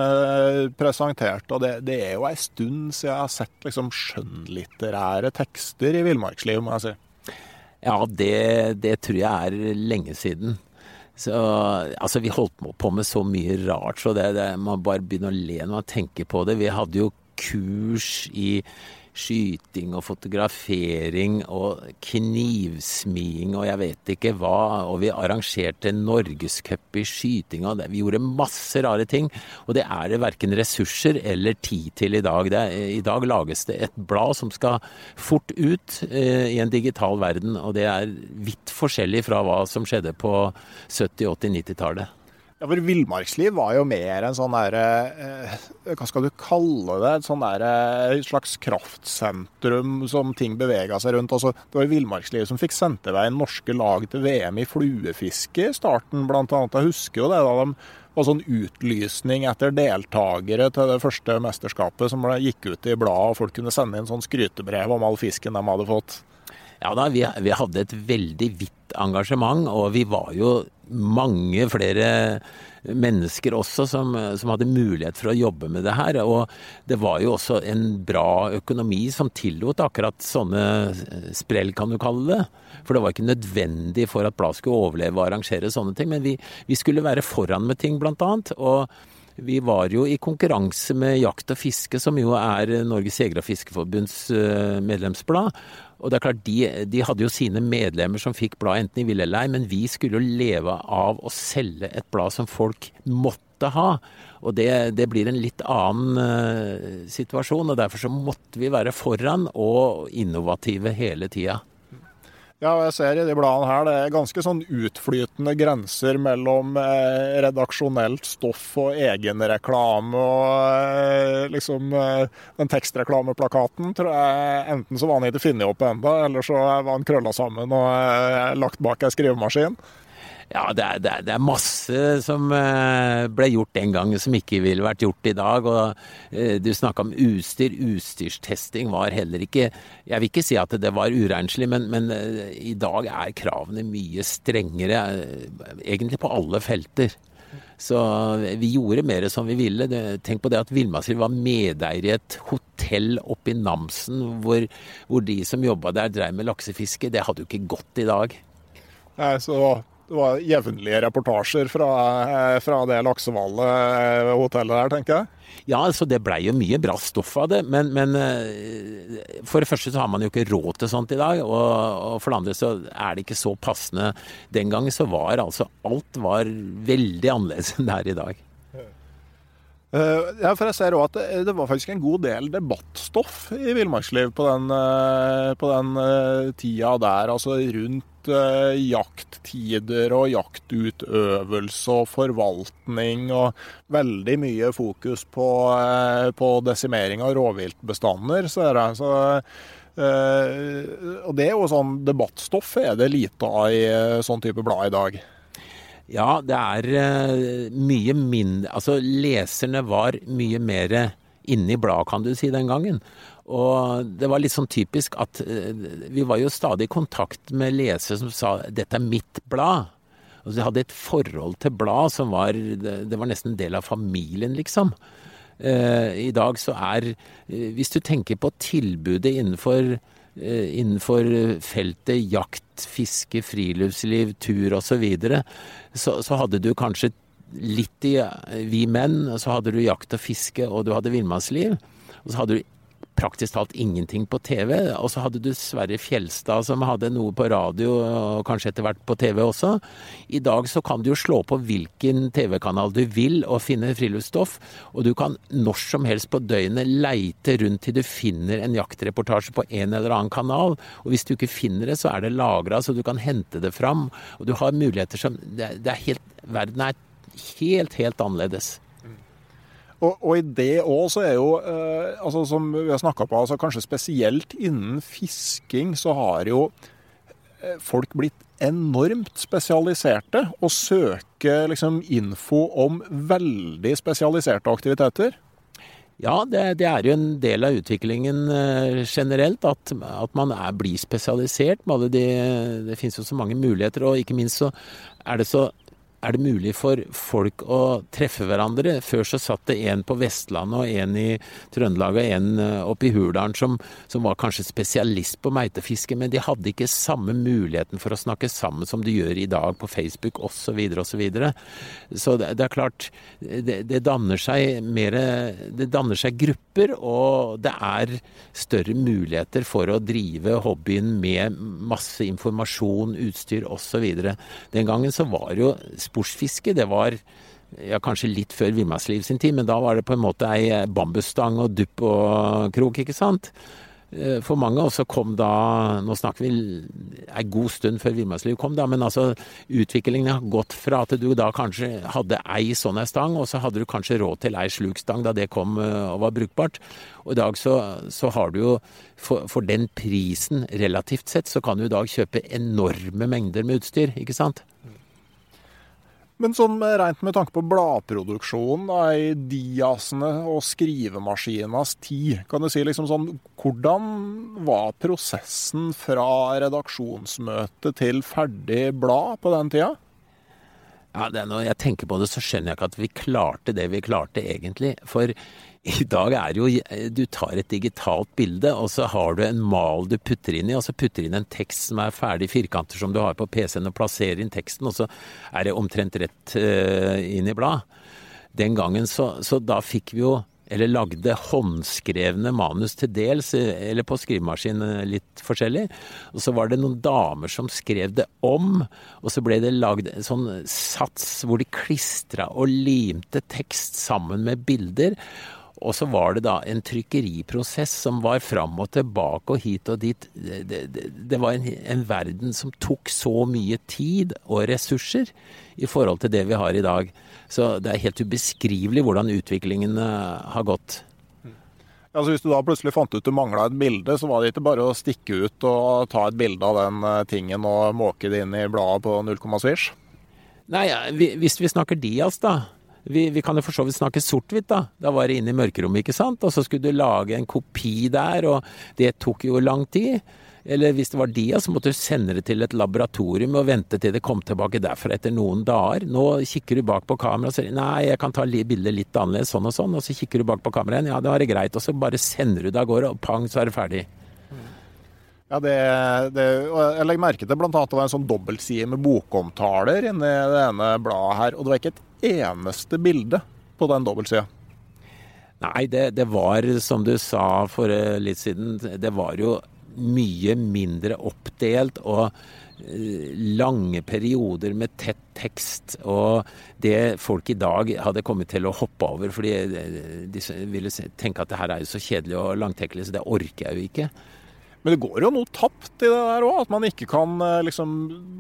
med presentert, og det, det er jo en stund siden jeg har sett liksom skjønnlitterære tekster i villmarksliv, må jeg si. Ja, det, det tror jeg er lenge siden. Så, altså vi holdt på med så mye rart, så det, det, man bare begynner å le når man tenker på det. Vi hadde jo kurs i skyting og fotografering og knivsming og jeg vet ikke hva, og vi arrangerte Norgescup i skyting, og det, vi gjorde masse rare ting, og det er det hverken ressurser eller tid til i dag. Det er, i dag lages det et blad som skal fort ut eh, i en digital verden, og det er vidt forskjellig fra hva som skjedde på sytti-, åtti-, nitti-tallet. Ja, for villmarksliv var jo mer en sånn der, eh, hva skal du kalle det, et sånn der, et slags kraftsentrum som ting beveget seg rundt. Altså, det var villmarksliv som fikk sendt til vei norske lag til V M i fluefiske i starten, blant annet. Jeg husker jo det da de var sånn utlysning etter deltagere til det første mesterskapet som gikk ut i bladet, og folk kunne sende inn sånn skrytebrev om all fisken de hadde fått. Ja da, vi, vi hadde et veldig vidt engasjement, og vi var jo mange flere mennesker også som, som hadde mulighet for å jobbe med det her, og det var jo også en bra økonomi som tillot akkurat sånne sprell, kan du kalle det, for det var ikke nødvendig for at bladet skulle overleve og arrangere sånne ting, men vi, vi skulle være foran med ting blant annet, og vi var jo i konkurranse med Jakt og Fiske, som jo er Norges Jeger- og Fiskerforbunds medlemsblad. Og det er klart, de, de hadde jo sine medlemmer som fikk blad enten de ville eller ei, men vi skulle jo leve av å selge et blad som folk måtte ha. Og det, det blir en litt annen uh, situasjon, og derfor så måtte vi være foran og innovative hele tida. Ja, og jeg ser i de bladene her, det er ganske sånn utflytende grenser mellom eh, redaksjonelt stoff og egenreklame, og eh, liksom eh, den tekstreklameplakaten, tror jeg, enten så var den ikke funnet opp enda, eller så var den krøllet sammen og eh, lagt bak en skrivemaskin. Ja, det er, det, er, det er masse som eh, ble gjort den gangen som ikke ville vært gjort i dag, og eh, du snakket om utstyr. Utstyrstesting var heller ikke, jeg vil ikke si at det var urenslig, men, men eh, i dag er kravene mye strengere, eh, egentlig på alle felter. Så vi gjorde mer som vi ville. Tenk på det at Villmarksliv var medeier i et hotell oppe i Namsen, hvor, hvor de som jobbet der drev med laksefiske. Det hadde jo ikke gått i dag. Nei, så det var jevnlige reportasjer fra, fra det laksevallet-hotellet der, tenker jeg. Ja, altså det ble jo mye bra stoff av det, men, men for det første så har man jo ikke råd til sånt i dag, og, og for det andre så er det ikke så passende. Den gangen så var altså alt var veldig annerledes enn det er i dag. Ja, for jeg ser også at det, det var faktisk en god del debattstoff i villmarksliv på den, på den tida der, altså rundt uh, jakttider og jaktutøvelse og forvaltning, og veldig mye fokus på, uh, på desimering av rovviltbestander, ser jeg. Så, uh, og det er jo sånn debattstoff er det lite av i sånn type blad i dag. Ja, det er uh, mye mindre, altså leserne var mye mer inne i bladet, kan du si, den gangen. Og det var litt sånn typisk at uh, vi var jo stadig i kontakt med lesere som sa, dette er mitt blad. Altså, de hadde et forhold til blad som var, det var nesten en del av familien, liksom. Eh, I dag så er, hvis du tenker på tilbudet innenfor, eh, innenfor feltet jakt, fiske, friluftsliv, tur og så videre, så, så hadde du kanskje litt i Vi menn, så hadde du jakt og fiske, og du hadde villmannsliv, og så hadde du praktisk talt ingenting på T V, og så hadde du Sverre Fjelstad som hadde noe på radio og kanskje etter hvert på T V også. I dag så kan du jo slå på hvilken T V-kanal du vil og finne friluftsstoff, og du kan når som helst på døgnet leite rundt til du finner en jaktreportasje på en eller annen kanal, og hvis du ikke finner det så er det lagret så du kan hente det fram, og du har muligheter som, det, det er helt, verden er helt, helt annerledes. Og, og i det også så er jo, eh, altså som vi har snakket på, altså kanskje spesielt innen fisking, så har jo eh, folk blitt enormt spesialiserte og søker liksom info om veldig spesialiserte aktiviteter. Ja, det, det er jo en del av utviklingen eh, generelt, at, at man er, blir spesialisert. Med alle de, det finnes jo så mange muligheter, og ikke minst så er det så er det mulig for folk å treffe hverandre. Før så satt det en på Vestlandet og en i Trøndelag og en oppe i Hurdalen som, som var kanskje spesialist på meitefiske, men de hadde ikke samme muligheten for å snakke sammen som de gjør i dag på Facebook og så videre og så videre. Så det, det er klart, det, det danner seg mer, det danner seg grupper, og det er større muligheter for å drive hobbyen med masse informasjon, utstyr og så videre. Den gangen så var jo sportsfiske, det var ja, kanskje litt før villmannsliv sin tid, men da var det på en måte ei bambusstang og dupp og krok, ikke sant? For mange, og så kom da, nå snakker vi ei god stund før villmannsliv kom da, men altså utviklingen har gått fra at du da kanskje hadde ei sånn ei stang, og så hadde du kanskje råd til ei slukstang da det kom og var brukbart. Og i dag så, så har du jo, for, for den prisen relativt sett, så kan du i dag kjøpe enorme mengder med utstyr, ikke sant? Men sånn rent med tanke på bladproduksjonen da, i diasene og skrivemaskinas tid, kan du si liksom sånn, hvordan var prosessen fra redaksjonsmøte til ferdig blad på den tida? Ja, det er når jeg tenker på det, så skjønner jeg ikke at vi klarte det vi klarte egentlig. For i dag er jo, du tar et digitalt bilde, og så har du en mal du putter inn i, og så putter inn en tekst som er ferdig firkanter som du har på P C-en, og plasserer inn teksten, og så er det omtrent rett uh, inn i blad. Den gangen så, så da fikk vi jo, eller lagde håndskrevne manus til dels, eller på skrivemaskin litt forskjellig. Og så var det noen damer som skrev det om, og så ble det lagd en sånn sats hvor de klistret og limte tekst sammen med bilder. Og så var det da en trykkeriprosess som var fram og tilbake og hit og dit. Det, det, det var en, en verden som tok så mye tid og ressurser i forhold til det vi har i dag. Så det er helt ubeskrivelig hvordan utviklingen uh, har gått. Altså hvis du da plutselig fant ut du manglet et bilde, så var det ikke bare å stikke ut og ta et bilde av den uh, tingen og måke det inn i bladet på null komma svisj? Nei, ja, vi, hvis vi snakker dias da, Vi, vi kan jo for så vidt snakke sort-hvitt da. Da var det inne i mørkerommet, ikke sant? Og så skulle du lage en kopi der, og det tok jo lang tid. Eller hvis det var dia, så måtte du sende det til et laboratorium og vente til det kom tilbake derfra etter noen dager. Nå kikker du bak på kamera og sier, nei, jeg kan ta bildet litt annerledes, sånn og sånn. Og så kikker du bak på kameraen, ja, det var greit. Og så bare sender du det av gårde, og pang, så er det ferdig. Ja, det, det, jeg legger merke til blant annet at det var en sånn dobbeltside med bokomtaler inne i det ene bladet her, og det var ikke et eneste bilde på den dobbeltsida. Nei, det, det var, som du sa for litt siden, det var jo mye mindre oppdelt og lange perioder med tett tekst, og det folk i dag hadde kommet til å hoppe over, fordi de ville tenke at det her er jo så kjedelig og langtekkelig, så det orker jeg jo ikke. Men det går jo noe tapt i det der også, at man ikke kan liksom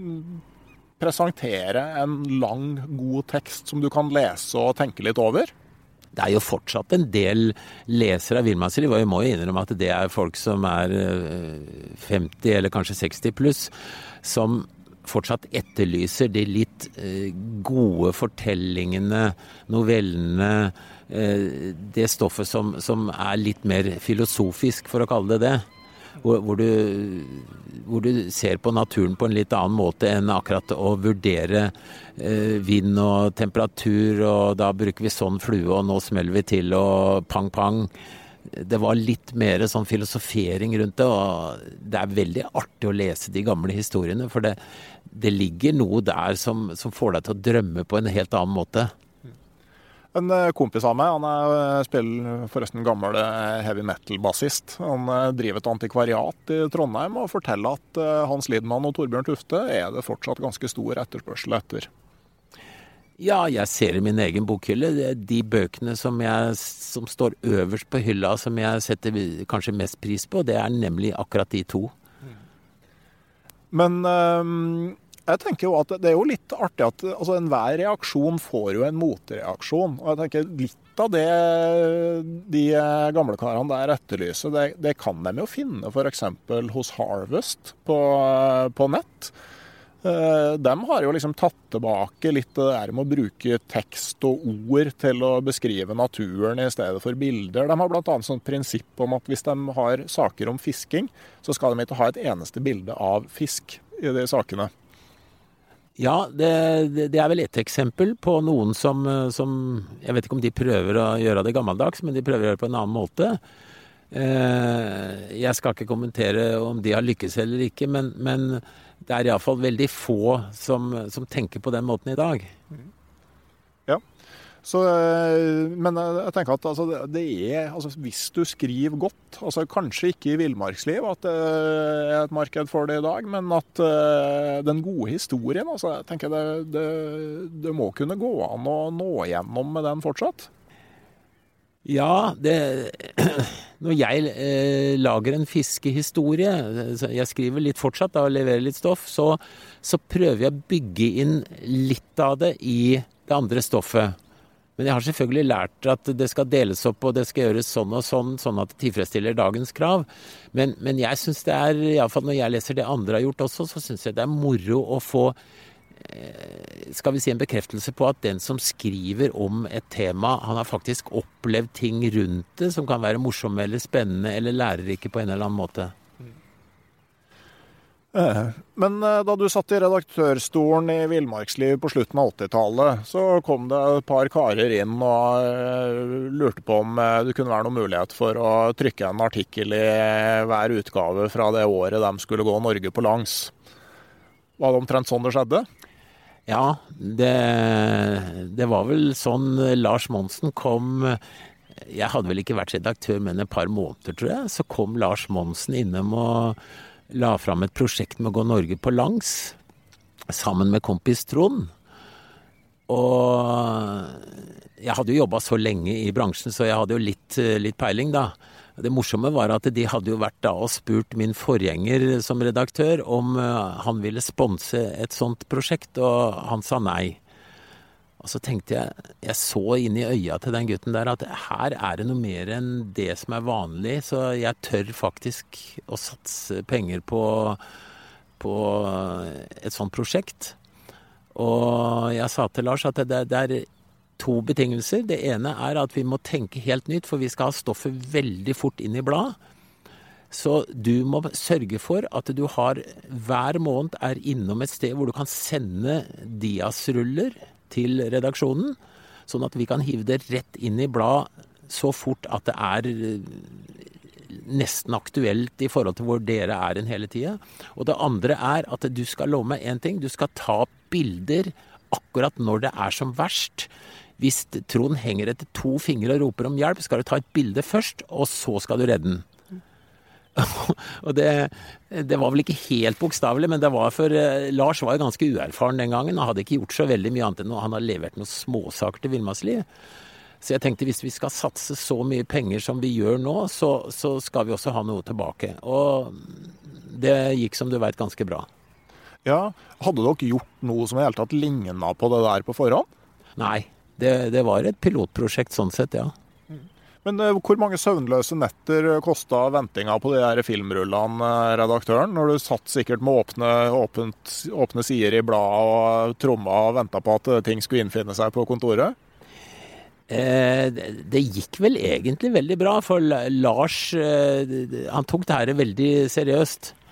presentere en lang, god tekst som du kan lese og tenke litt over. Det er jo fortsatt en del lesere av villmannsliv, og jeg må jo innrømme at det er folk som er femti eller kanskje seksti pluss, som fortsatt etterlyser de litt gode fortellingene, novellene, det stoffet som, som er litt mer filosofisk, for å kalle det det. Hvor, hvor du hvor du ser på naturen på en litt annen måte enn akkurat å vurdere eh, vind og temperatur, og da bruker vi sånn flue, og nå smeller vi til, og pang, pang. Det var litt mer sånn filosofering rundt det, og det er veldig artig å lese de gamle historiene, for det, det ligger noe der som, som får deg til å drømme på en helt annen måte. En kompis av meg, han er, spiller forresten gammel heavy metal-bassist. Han driver et antikvariat i Trondheim og forteller at Hans Lidman og Torbjørn Tufte er det fortsatt ganske stor etterspørsel etter. Ja, jeg ser i min egen bokhylle. De bøkene som, jeg, som står øverst på hylla, som jeg setter kanskje mest pris på, det er nemlig akkurat de to. Men øhm, jeg tenker jo at det er jo litt artig at altså, enhver reaksjon får jo en motreaksjon. Og jeg tenker litt av det de gamle karene der etterlyser, det, det kan de jo finne for eksempel hos Harvest på, på nett. De har jo liksom tatt tilbake litt det der med å bruke tekst og ord til å beskrive naturen i stedet for bilder. De har blant annet sånn prinsipp om at hvis de har saker om fisking, så skal de ikke ha et eneste bilde av fisk i de sakene. Ja, det, det er vel et eksempel på noen som, som, jeg vet ikke om de prøver å gjøre det gammeldags, men de prøver å gjøre det på en annen måte. Jeg skal ikke kommentere om de har lykkes eller ikke, men, men det er i hvert fall veldig få som, som tenker på den måten i dag. Ja, så, men jeg tenker at altså, det er, altså, hvis du skriver godt, altså, kanskje ikke i villmarksliv at det er et marked for det i dag, men at uh, den gode historien, altså, jeg tenker det, det, det må kunne gå an å nå gjennom med den fortsatt. Ja, det, når jeg eh, lager en fiskehistorie, jeg skriver litt fortsatt da, og leverer litt stoff, så, så prøver jeg å bygge inn litt av det i det andre stoffet. Men jeg har selvfølgelig lært at det skal deles opp, og det skal gjøres sånn og sånn, sånn at det tilfredsstiller dagens krav. Men, men jeg synes det er, i hvert fall når jeg leser det andre har gjort også, så synes jeg det er moro å få skal vi si en bekreftelse på at den som skriver om et tema, han har faktisk opplevd ting rundt det som kan være morsomme eller spennende eller lærerike på en eller annen måte. Men da du satt i redaktørstolen i Villmarksliv på slutten av åttitallet, så kom det et par karer inn og lurte på om det kunne være noen mulighet for å trykke en artikkel i hver utgave fra det året de skulle gå Norge på langs. Var det omtrent sånn det skjedde? Ja, det, det var vel sånn Lars Monsen kom, jeg hadde vel ikke vært redaktør, men et par måneder tror jeg, så kom Lars Monsen innom og la fram et prosjekt med å gå Norge på langs, sammen med kompis Trond. Og jeg hadde jo jobbet så lenge i bransjen, så jeg hadde jo litt, litt peiling da. Det morsomme var at de hadde jo vært da og spurt min forgjenger som redaktør om han ville sponse et sånt prosjekt, og han sa nei. Og så tenkte jeg, jeg så inn i øya til den gutten der at her er det noe mer enn det som er vanlig, så jeg tør faktisk å satse penger på, på et sånt prosjekt. Og jeg sa til Lars at det, det er to betingelser. Det ene er at vi må tenke helt nytt, for vi skal ha stoffet veldig fort inn i blad. Så du må sørge for at du har hver måned er innom et sted hvor du kan sende diasruller til redaksjonen, sånn at vi kan hive det rett inn i blad så fort at det er nesten aktuelt i forhold til hvor dere er en hele tiden. Og det andre er at du skal love meg en ting. Du skal ta bilder akkurat når det er som verst. Hvis Trond henger etter to fingre og roper om hjelp, skal du ta et bilde først, og så skal du redde den. Og det, det var vel ikke helt bokstavelig, men det var for uh, Lars var jo ganske uerfaren den gangen. Han hadde ikke gjort så veldig mye annet enn noe. Han hadde levert noen småsaker til Villmarksliv. Så jeg tenkte hvis vi skal satse så mye penger som vi gjør nå, så, så skal vi også ha noe tilbake. Og det gikk som du vet ganske bra. Ja, hadde dere gjort noe som i hele tatt lignet på det der på forhånd? Nei. Det, det var et pilotprosjekt sånn sett, ja. Men hvor mange søvnløse netter kostet ventinga på de der filmrullene, redaktøren? Når du satt sikkert med åpne, åpent, åpne sider i bladet og tromma og ventet på at ting skulle innfinne seg på kontoret? Eh, det, det gikk vel egentlig veldig bra, for Lars, eh, han tok det her veldig seriøst.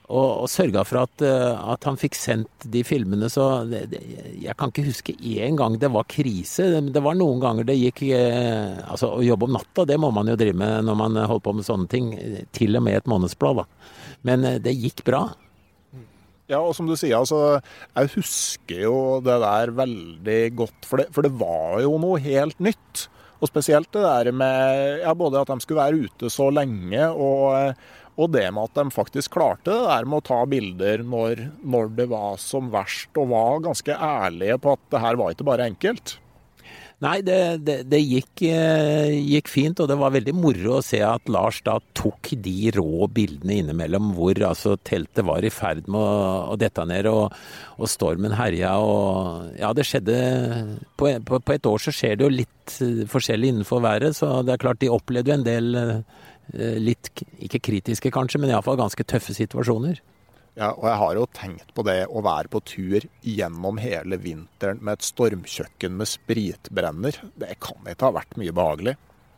og, og sørga for at, at han fikk sendt de filmene, så det, det, jeg kan ikke huske en gang det var krise. Det, det var noen ganger det gikk eh, altså å jobbe om natta, det må man jo drive med når man holder på med sånne ting, til og med et månedsblad da. Men eh, det gikk bra. Ja, og som du sier, altså, jeg husker jo det der veldig godt, for det, for det var jo noe helt nytt. Og spesielt det der med ja, både at de skulle være ute så lenge, og Og det med at de faktisk klarte det der med å ta bilder når, når det var som verst, og var ganske ærlige på at det her var ikke bare enkelt. Nei, det, det, det gikk, gikk fint, og det var veldig moro å se at Lars da tok de rå bildene innimellom, hvor altså teltet var i ferd med å, å detonere, og, og stormen herja, og ja, det skjedde, på, på, på et år så skjer det jo litt forskjellig innenfor været, så det er klart de opplevde en del litt, ikke kritiske kanskje, men i hvert fall ganske tøffe situasjoner. Ja, og jeg har jo tenkt på det å være på tur gjennom hele vinteren med et stormkjøkken med spritbrenner. Det kan ikke ha vært mye behagelig.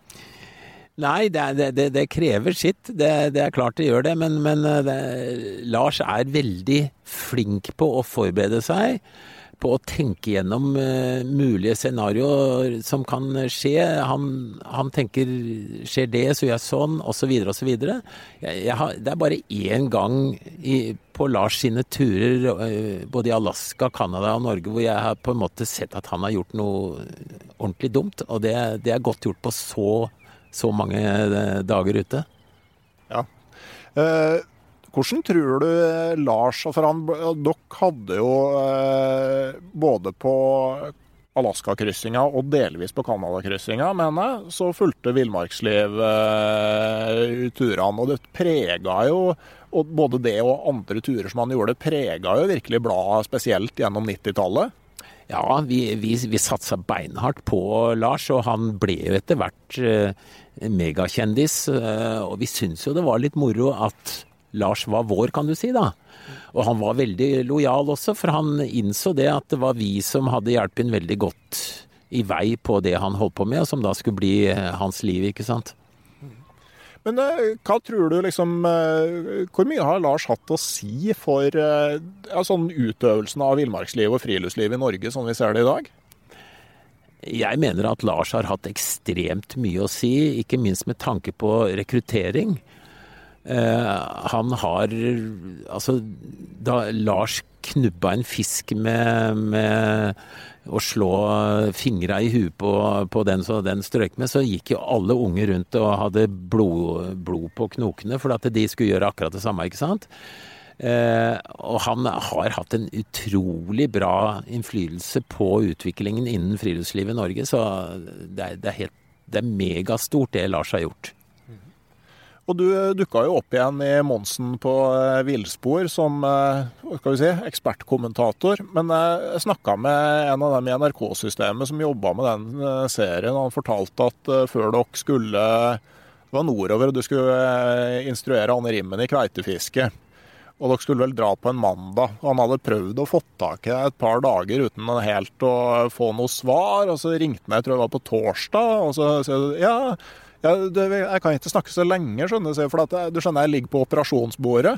Nei, det, det, det krever sitt. Det, det er klart det gjør det, men, men det, Lars er veldig flink på å forberede seg, på å tenke gjennom uh, mulige scenarioer som kan skje. Han, han tenker, skjer det, så gjør jeg sånn, og så videre, og så videre. Jeg, jeg har, det er bare én gang i, på Lars sine turer, uh, både i Alaska, Canada og Norge, hvor jeg har på en måte sett at han har gjort noe ordentlig dumt, og det, det er godt gjort på så, så mange uh, dager ute. Ja. Uh... Hvordan tror du Lars, for han, dere hadde jo eh, både på Alaska-kryssinga og delvis på Canada-kryssinga, mener jeg, så fulgte villmarksliv eh, turene, og det prega jo, og både det og andre turer som han gjorde, prega jo virkelig bladet spesielt gjennom nittitallet. Ja, vi, vi, vi satsa beinhardt på Lars, og han ble jo etter hvert eh, megakjendis, eh, og vi synes jo det var litt moro at Lars var vår, kan du si da. Og han var veldig lojal også, for han innså det at det var vi som hadde hjulpet ham veldig godt i vei på det han holdt på med, og som da skulle bli hans liv, ikke sant? Men hva tror du liksom, hvor mye har Lars hatt å si for ja, sånn utøvelsen av villmarksliv og friluftsliv i Norge, som vi ser det i dag? Jeg mener at Lars har hatt ekstremt mye å si, ikke minst med tanke på rekruttering. Uh, han har altså da Lars knubba en fisk med, med å slå fingra i huet på, på den så den strøk med, så gikk jo alle unge rundt og hadde blod, blod på knokene for at de skulle gjøre akkurat det samme, ikke sant? Uh, og han har hatt en utrolig bra innflytelse på utviklingen innen friluftslivet i Norge, så det er, det er helt, det er megastort det Lars har gjort. Og du dukket jo opp igjen i Monsen på Villspor som hva skal vi si, ekspertkommentator. Men jeg snakket med en av dem i N R K-systemet som jobbet med den serien. Han fortalte at før dere skulle, det var nordover, og du skulle instruere Anne Rimmen i kveitefiske. Og dere skulle vel dra på en mandag. Han hadde prøvd å få tak i et par dager uten helt å få noe svar. Og så ringte han, jeg tror det var på torsdag, og så sier du, ja... Ja, det, jeg kan ikke snakke så lenge, skjønner du, for at jeg, du skjønner jeg ligger på operasjonsbordet.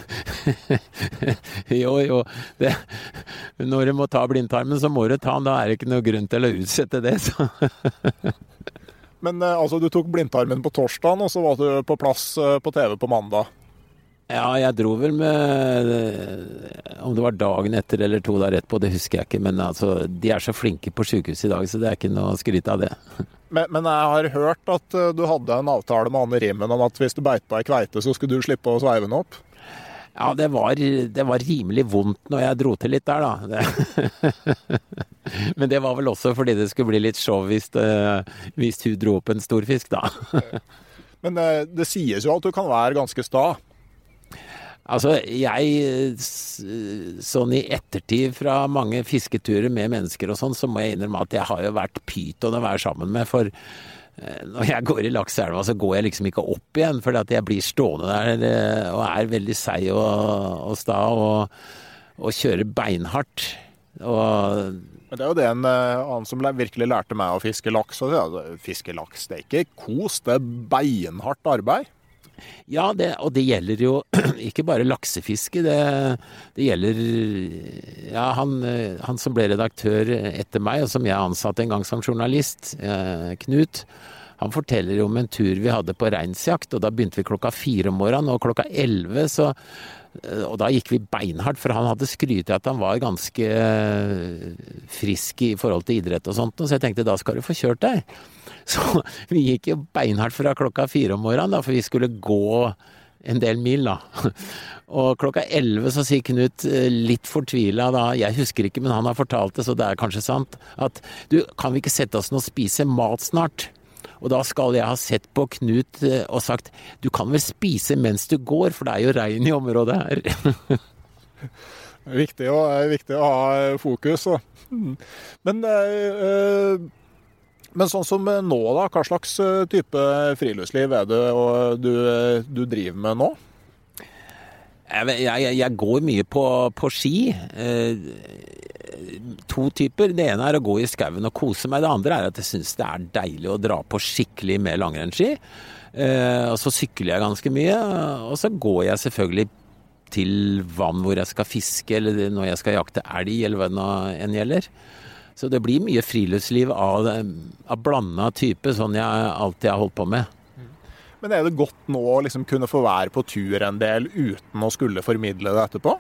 jo, jo. Det, når du må ta blindtarmen, så må du ta den. Da er det ikke noe grunn til å utsette det. Så. Men altså, du tok blindtarmen på torsdagen, og så var du på plass på T V på mandag. Ja, jeg dro vel med, om det var dagen etter eller to dager etterpå, det husker jeg ikke, men altså, de er så flinke på sykehuset i dag, så det er ikke noe skryt av det. Men, men jeg har hørt at du hadde en avtale med Anne Rimmen om at hvis du beit på ei kveite, så skulle du slippe å sveive den opp? Ja, det var, det var rimelig vondt når jeg dro til litt der, da. Det. Men det var vel også fordi det skulle bli litt show hvis, det, hvis hun dro opp en stor fisk, da. Men det, det sies jo at du kan være ganske sta. Altså, jeg, sånn i ettertid fra mange fisketurer med mennesker og sånn, så må jeg innrømme at jeg har jo vært pyton å være sammen med, for når jeg går i Lakseelva, så går jeg liksom ikke opp igjen, fordi at jeg blir stående der og er veldig seig og, og sta og, og kjører beinhardt. Og men det er jo det en annen som virkelig lærte meg å fiske laks. Altså, fiske laks, det er ikke kos, det er beinhardt arbeid. Ja, det, og det gjelder jo ikke bare laksefiske, det, det gjelder ja, han, han som ble redaktør etter meg, og som jeg ansatte en gang som journalist, eh, Knut, han forteller om en tur vi hadde på reinsjakt, og da begynte vi klokka fire om morgenen, og klokka elleve, så, og da gikk vi beinhardt, for han hadde skrytt til at han var ganske frisk i forhold til idrett og sånt, så jeg tenkte, da skal du få kjørt deg. Så vi gikk jo beinhardt fra klokka fire om morgenen, da, for vi skulle gå en del mil, da. Og klokka elleve så sier Knut litt fortvilet, da, jeg husker ikke, men han har fortalt det, så det er kanskje sant, at du, kan vi ikke sette oss ned og spise mat snart? Og da skal jeg ha sett på Knut og sagt, du kan vel spise mens du går, for det er jo regn i området her. Det er viktig å, er viktig å ha fokus. Så. Men... Øh, Men sånn som nå da, hva slags type friluftsliv er det og du, du driver med nå? Jeg, jeg, jeg går mye på, på ski. Eh, to typer. Det ene er å gå i skauen og kose meg. Det andre er at jeg synes det er deilig å dra på skikkelig med langrennsski. Eh, og så sykler jeg ganske mye. Og så går jeg selvfølgelig til vann hvor jeg skal fiske, eller når jeg skal jakte elg, eller hva det enn gjelder. Så det blir mye friluftsliv av, av blandet type, sånn jeg alltid har holdt på med. Men er det godt nå å liksom kunne få være på tur en del uten å skulle formidle det etterpå?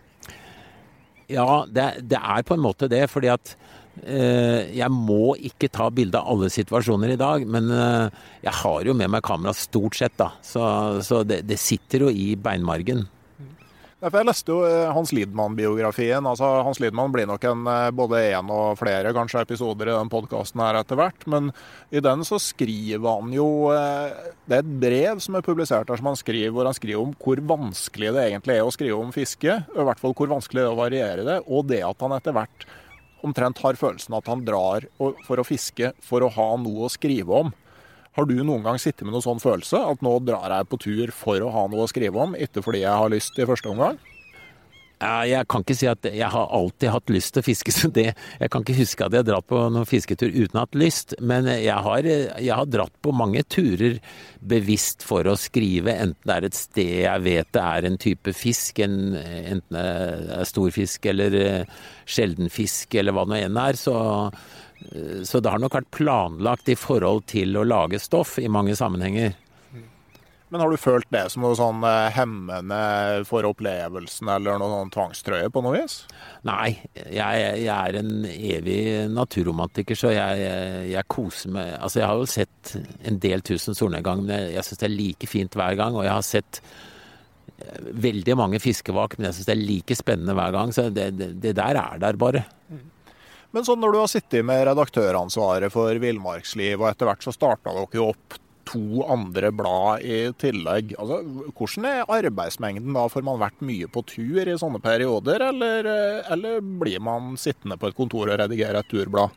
Ja, det, det er på en måte det, fordi at eh, jeg må ikke ta bilde av alle situasjoner i dag, men eh, jeg har jo med meg kamera stort sett, da. Så, så det, det sitter jo i beinmargen. Jeg leste jo Hans Lidman-biografien. Altså, Hans Lidman blir nok en, både en og flere kanskje episoder i den podcasten her etter hvert, men i den så skriver han jo, det er et brev som er publisert her som han skriver, hvor han skriver om hvor vanskelig det egentlig er å skrive om fiske, i hvert fall hvor vanskelig det er å variere det, og det at han etter hvert omtrent har følelsen at han drar for å fiske for å ha noe å skrive om. Har du noen gang sittet med noen sånn følelse, at nå drar jeg på tur for å ha noe å skrive om, ikke fordi jeg har lyst i første omgang? Jeg kan ikke si at jeg har alltid hatt lyst til å fiske, så det, jeg kan ikke huske at jeg har dratt på noen fisketur uten å ha hatt lyst, men jeg har, jeg har dratt på mange turer bevisst for å skrive, enten det er et sted jeg vet det er en type fisk, en, enten det er stor fisk eller sjelden fisk, eller hva det nå enn er, så... Så det har nok vært planlagt i forhold til å lage stoff i mange sammenhenger. Men har du følt det som noe sånn hemmende for opplevelsen eller noe sånn tvangstrøye på noe vis? Nei, jeg, jeg er en evig naturromantiker, så jeg, jeg, jeg koser meg. Altså jeg har jo sett en del tusen solnedgang, men jeg, jeg synes det er like fint hver gang, og jeg har sett veldig mange fiskevak, men jeg synes det er like spennende hver gang, så det, det, det der er der bare. Men sånn når du har sittet med redaktøransvaret for Villmarksliv, og etter hvert så startet dere jo opp to andre blad i tillegg. Altså, hvordan er arbeidsmengden da? Får man vært mye på tur i sånne perioder, eller, eller blir man sittende på et kontor og redigere et turblad?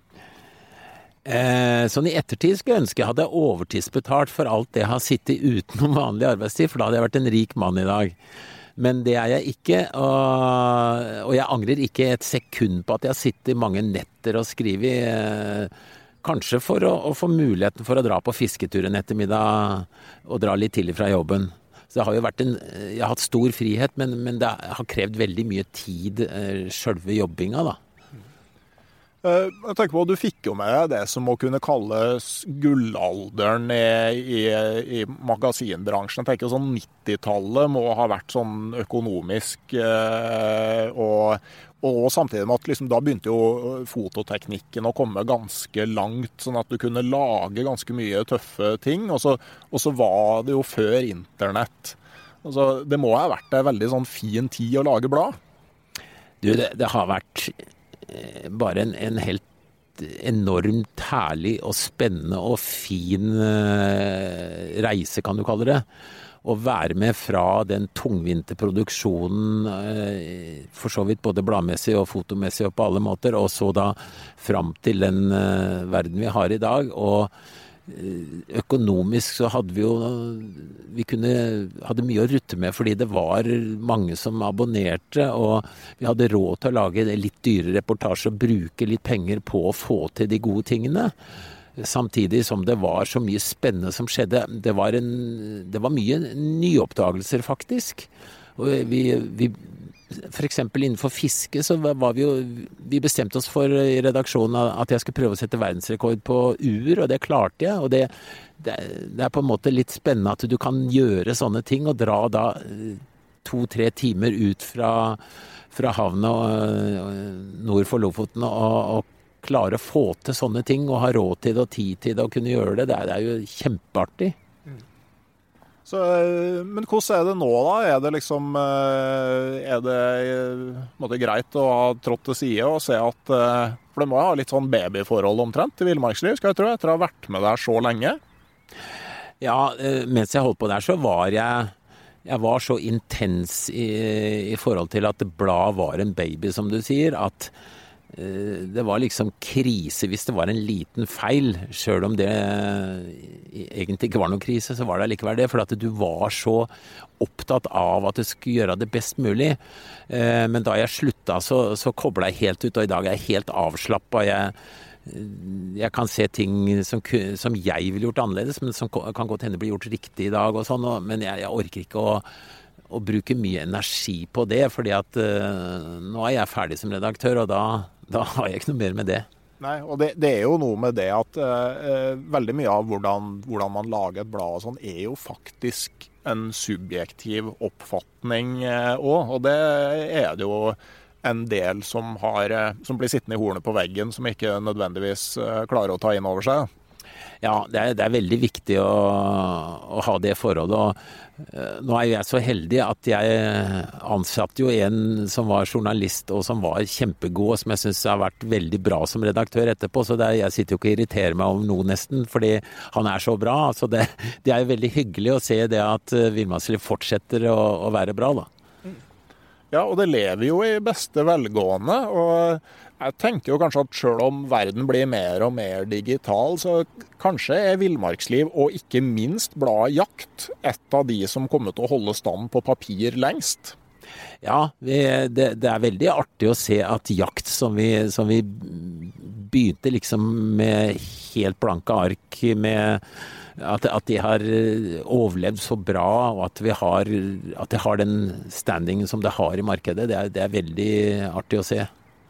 Eh, sånn i ettertid skulle jeg ønske jeg hadde overtidsbetalt for alt det jeg har sittet utenom vanlig arbeidstid, for da hadde jeg vært en rik mann i dag. Men det er jeg ikke, og, og jeg angrer ikke et sekund på at jeg har sittet mange netter og skrivet, eh, kanskje for å, å få muligheten for å dra på fisketuren ettermiddag og dra litt tidlig fra jobben. Så det har jo vært en, jeg har hatt stor frihet, men, men det har krevd veldig mye tid, eh, selve jobbinga da. Jeg tenker på at du fikk jo med det som må kunne kalles gullalderen i, i, i magasinbransjen. Jeg tenker sånn nittitallet må ha vært sånn økonomisk, og, og samtidig med at liksom, da begynte jo fototeknikken å komme ganske langt, sånn at du kunne lage ganske mye tøffe ting, og så, og så var det jo før internett. Altså, det må ha vært en veldig sånn fin tid å lage blad. Du, det, det har vært... bare en, en helt enormt herlig og spennende og fin uh, reise, kan du kalle det. Å være med fra den tungvinte produksjonen, uh, for så vidt både bladmessig og fotomessig og på alle måter, og så da fram til den uh, verden vi har i dag. Og økonomisk så hadde vi jo vi kunne, hadde mye å rutte med fordi det var mange som abonnerte, og vi hadde råd til å lage litt dyre reportasjer og bruke litt penger på å få til de gode tingene. Samtidig som det var så mye spennende som skjedde. Det var, en, det var mye nyoppdagelser, faktisk. Og vi, vi, for eksempel innenfor fiske så var vi jo, vi bestemte oss for i redaksjonen at jeg skulle prøve å sette verdensrekord på ur, og det klarte jeg. Og det, det, det er på en måte litt spennende at du kan gjøre sånne ting og dra da to-tre timer ut fra, fra havnet nord for Lofoten og, og klare å få til sånne ting og ha råd til det og tid til det og kunne gjøre det. Det er, det er jo kjempeartig. Så, men hvordan er det nå da? Er det liksom er det måte, greit å ha trådt til side og se at for det må ha litt sånn babyforhold omtrent til villmarksliv, skal jeg tro, etter å ha vært med der så lenge? Ja, mens jeg holdt på der så var jeg jeg var så intens i, i forhold til at blad var en baby, som du sier, at det var liksom krise hvis det var en liten feil, selv om det egentlig ikke var noen krise, så var det likevel det, for at du var så opptatt av at du skulle gjøre det best mulig. Men da jeg slutta, så, så koblet jeg helt ut, og i dag er jeg helt avslappet. Jeg, jeg kan se ting som, som jeg ville gjort annerledes, men som kan godt hende bli gjort riktig i dag og sånn, og, men jeg, jeg orker ikke å å bruke mye energi på det, fordi at uh, nå er jeg ferdig som redaktør, og da, da har jeg ikke noe mer med det. Nei, og det, det er jo noe med det at uh, veldig mye av hvordan, hvordan man lager et blad og sånn, er jo faktisk en subjektiv oppfatning òg, uh, og det er det jo en del som, har, uh, som blir sittende i hornet på veggen, som ikke nødvendigvis uh, klarer å ta inn over seg. Ja, det er, det er veldig viktig å, å ha det forholdet, og uh, nå er jeg så heldig at jeg ansatte jo en som var journalist og som var kjempegod, og som jeg synes har vært veldig bra som redaktør etterpå, så det er, jeg sitter jo ikke og irriterer meg over noe nesten, fordi han er så bra, så det, det er jo veldig hyggelig å se det at uh, Villmarksliv fortsetter å, å være bra da. Ja, og det lever jo i beste velgående, og jeg tenker jo kanskje at selv om verden blir mer og mer digital, så kanskje er Villmarksliv, og ikke minst bladet Jakt, et av de som kommer til å holde stand på papir lengst. Ja, vi, det, det er veldig artig å se at Jakt, som vi, som vi begynte liksom med helt blanke ark, med at, at de har overlevd så bra, og at, vi har, at de har den standingen som det har i markedet, det er, det er veldig artig å se.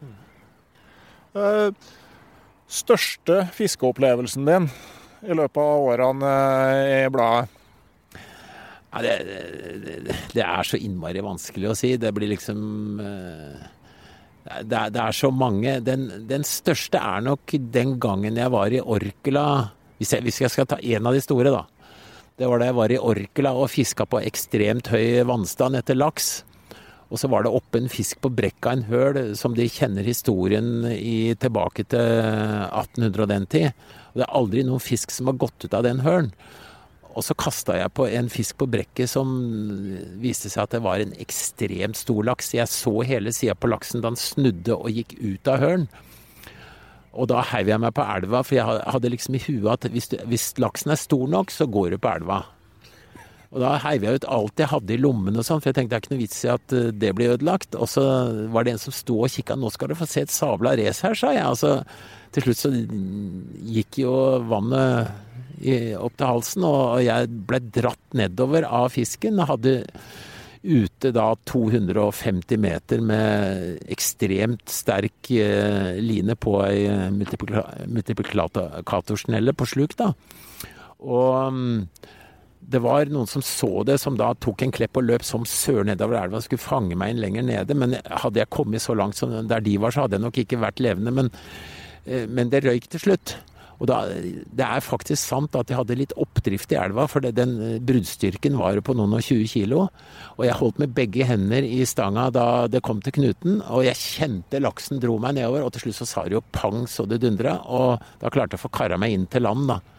Uh, største fiskeopplevelsen din i løpet av årene i bladet? Ja, det, det, det er så innmari vanskelig å si. Det blir liksom uh, det, er, det er så mange. Den, den største er nok den gangen jeg var i Orkla, hvis jeg, hvis jeg skal ta en av de store da. Det var da jeg var i Orkla og fisket på ekstremt høy vannstand etter laks. Og så var det oppe en fisk på brekka, en høl, som de kjenner historien i, tilbake til atten hundre og den tid. Og det er aldri noen fisk som har gått ut av den hølen. Og så kastet jeg på en fisk på brekket som viste seg at det var en ekstremt stor laks. Jeg så hele siden på laksen da den snudde og gikk ut av hølen. Og da heiv jeg meg på elva, for jeg hadde liksom i huet at hvis, du, hvis laksen er stor nok, så går du på elva. Og da heiv jeg ut alt jeg hadde i lommen og sånn, for jeg tenkte det er ikke noe vits i at det blir ødelagt. Og så var det en som stod og kikket, nå skal du få se et sabla race her, sa jeg. Altså, til slutt så gikk jo vannet i, opp til halsen, og jeg ble dratt nedover av fisken. Jeg hadde ute da to hundre og femti meter med ekstremt sterk eh, line på en multiplikatorsnelle på sluk da. Og det var noen som så det, som da tok en klepp og løp som sør nedover elva og skulle fange meg inn lenger nede, men hadde jeg kommet så langt som der de var, så hadde jeg nok ikke vært levende, men, men det røyk til slutt. Og da, det er faktisk sant at jeg hadde litt oppdrift i elva, for det, den bruddstyrken var på noen og tjue kilo, og jeg holdt med begge hender i stanga da det kom til knuten, og jeg kjente laksen dro meg nedover, og til slutt så sa det jo pang så det dundret, og da klarte jeg å få karret meg inn til land da.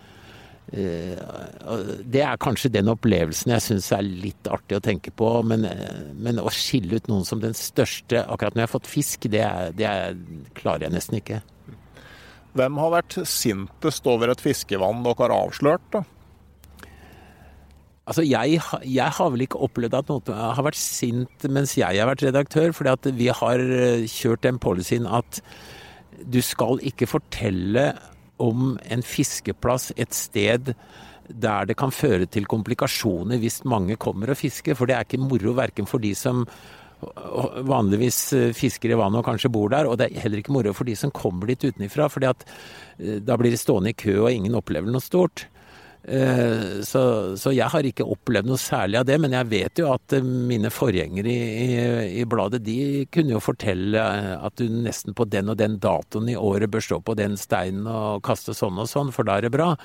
Det er kanskje den opplevelsen jeg synes er litt artig å tenke på, men, men å skille ut noen som den største akkurat når jeg har fått fisk, det, er, det er, klarer jeg nesten ikke. Hvem har vært sintest over et fiskevann dere har avslørt da? Altså jeg, jeg har vel ikke opplevd at noen har vært sint mens jeg har vært redaktør, fordi at vi har kjørt den policyen at du skal ikke fortelle om en fiskeplass et sted der det kan føre til komplikasjoner hvis mange kommer og fisker, for det er ikke moro hverken for de som vanligvis fisker i vannet og kanskje bor der, og det er heller ikke moro for de som kommer dit utenifra, fordi at da blir de stående i kø og ingen opplever noe stort. Så, så jeg har ikke opplevd noe særlig av det, men jeg vet jo at mine forgjengere i, i, i bladet, de kunne jo fortelle at du nesten på den og den datoen i året bør stå på den steinen og kaste sånn og sånn, for da er det bra.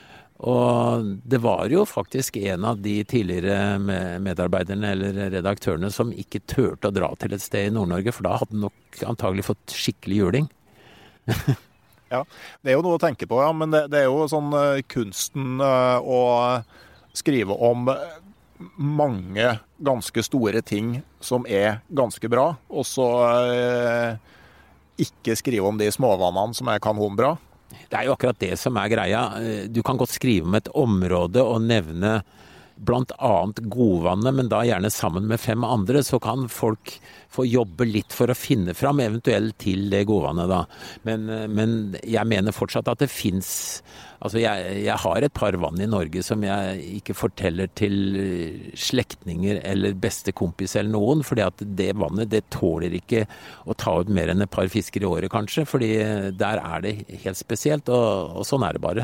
Og det var jo faktisk en av de tidligere medarbeiderne eller redaktørene som ikke tørte å dra til et sted i Nord-Norge, for da hadde han nok antagelig fått skikkelig juling. Ja, det er jo noe å tenke på, ja, men det, det er jo sånn uh, kunsten uh, å skrive om mange ganske store ting som er ganske bra, og så uh, ikke skrive om de småvannene som er kanonbra. Det er jo akkurat det som er greia. Du kan godt skrive om et område og nevne blant annet godvannet, men da gjerne sammen med fem andre, så kan folk få jobbe litt for å finne fram, eventuelt til det godvannet da. Men, men jeg mener fortsatt at det finnes, altså jeg, jeg har et par vann i Norge som jeg ikke forteller til slektninger eller beste kompis eller noen, fordi at det vannet, det tåler ikke å ta ut mer enn et par fisker i året kanskje, fordi der er det helt spesielt, og, og sånn er det bare.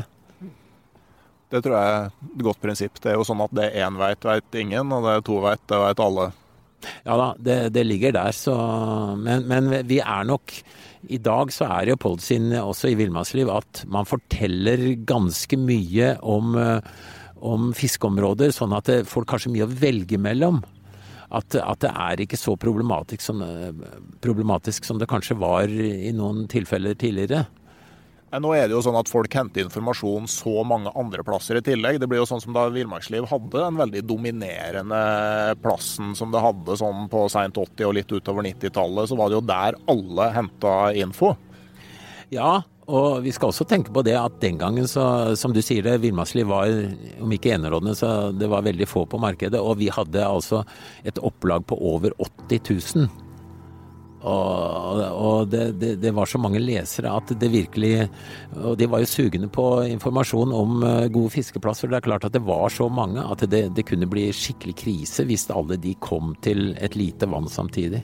Det tror jeg er et godt prinsipp. Det er jo sånn at det én vet, vet ingen, og det er to vet, det vet alle. Ja da, det, det ligger der, så, men, men vi er nok, i dag så er jo policyen også i Villmarksliv at man forteller ganske mye om, om fiskeområder, sånn at det, folk har så mye å velge mellom. At, at det er ikke så problematisk som, problematisk som det kanskje var i noen tilfeller tidligere. Nå er det jo sånn at folk henter informasjon så mange andre plasser i tillegg. Det blir jo sånn som da Villmarksliv hadde en veldig dominerende plassen som det hadde sånn på sent åtti og litt utover nittitallet, så var det jo der alle hentet info. Ja, og vi skal også tenke på det at den gangen, så, som du sier det, Villmarksliv var, om ikke enerådende, så det var veldig få på markedet, og vi hadde altså et opplag på over åtti tusen. Og, og det, det, det var så mange lesere at det virkelig, og de var jo sugende på informasjon om gode fiskeplasser. Det er klart at det var så mange at det, det kunne bli skikkelig krise hvis alle de kom til et lite vann samtidig.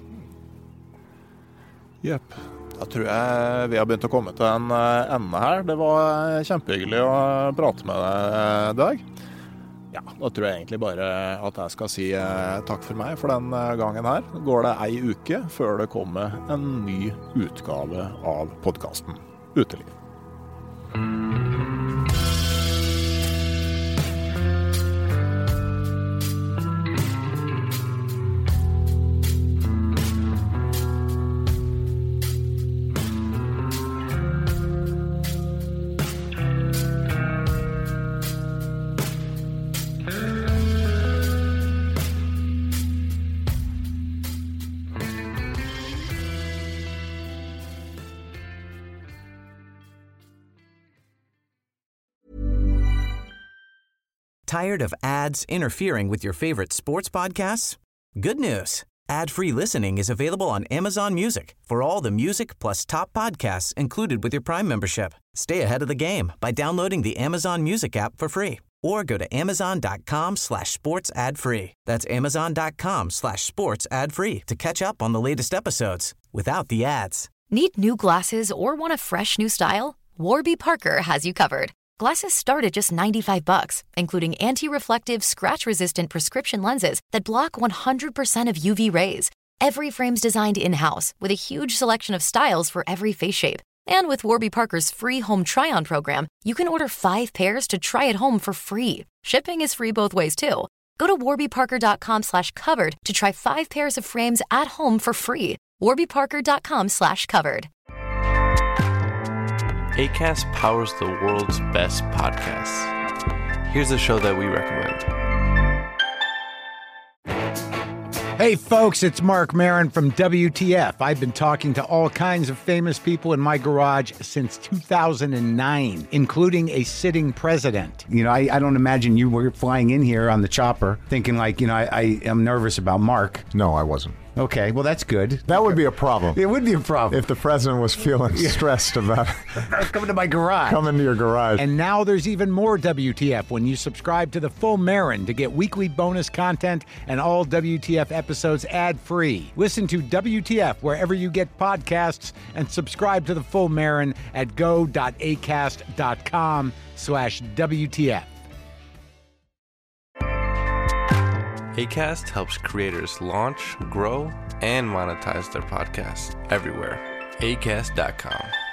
Jepp. Da tror jeg vi har begynt å komme til en ende her. Det var kjempehyggelig å prate med deg, Dag. Ja, da tror jeg egentlig bare at jeg skal si eh, takk for meg for den gangen her. Går det ei uke før det kommer en ny utgave av podcasten Uteliv. Tired of ads interfering with your favorite sports podcasts? Good news. Ad-free listening is available on Amazon Music for all the music plus top podcasts included with your Prime membership. Stay ahead of the game by downloading the Amazon Music app for free or go to amazon.com slash sports ad free. That's amazon.com slash sports ad free to catch up on the latest episodes without the ads. Need new glasses or want a fresh new style? Warby Parker has you covered. Glasses start at just ninety-five bucks, including anti-reflective, scratch-resistant prescription lenses that block one hundred percent of U V rays. Every frame's designed in-house with a huge selection of styles for every face shape. And with Warby Parker's free home try-on program, you can order five pairs to try at home for free. Shipping is free both ways, too. Go to warbyparker.com slash covered to try five pairs of frames at home for free. warbyparker.com slash covered. Acast powers the world's best podcasts. Here's a show that we recommend. Hey folks, it's Mark Maron from W T F. I've been talking to all kinds of famous people in my garage since two thousand nine, including a sitting president. You know, I, I don't imagine you were flying in here on the chopper thinking like, you know, I, I am nervous about Mark. No, I wasn't. Okay, well, that's good. That would be a problem. It would be a problem. If the president was feeling stressed about coming to my garage. Coming to your garage. And now there's even more W T F when you subscribe to the Full Marin to get weekly bonus content and all W T F episodes ad-free. Listen to W T F wherever you get podcasts and subscribe to the Full Marin at go.acast.com slash WTF. Acast helps creators launch, grow, and monetize their podcasts everywhere. acast dot com.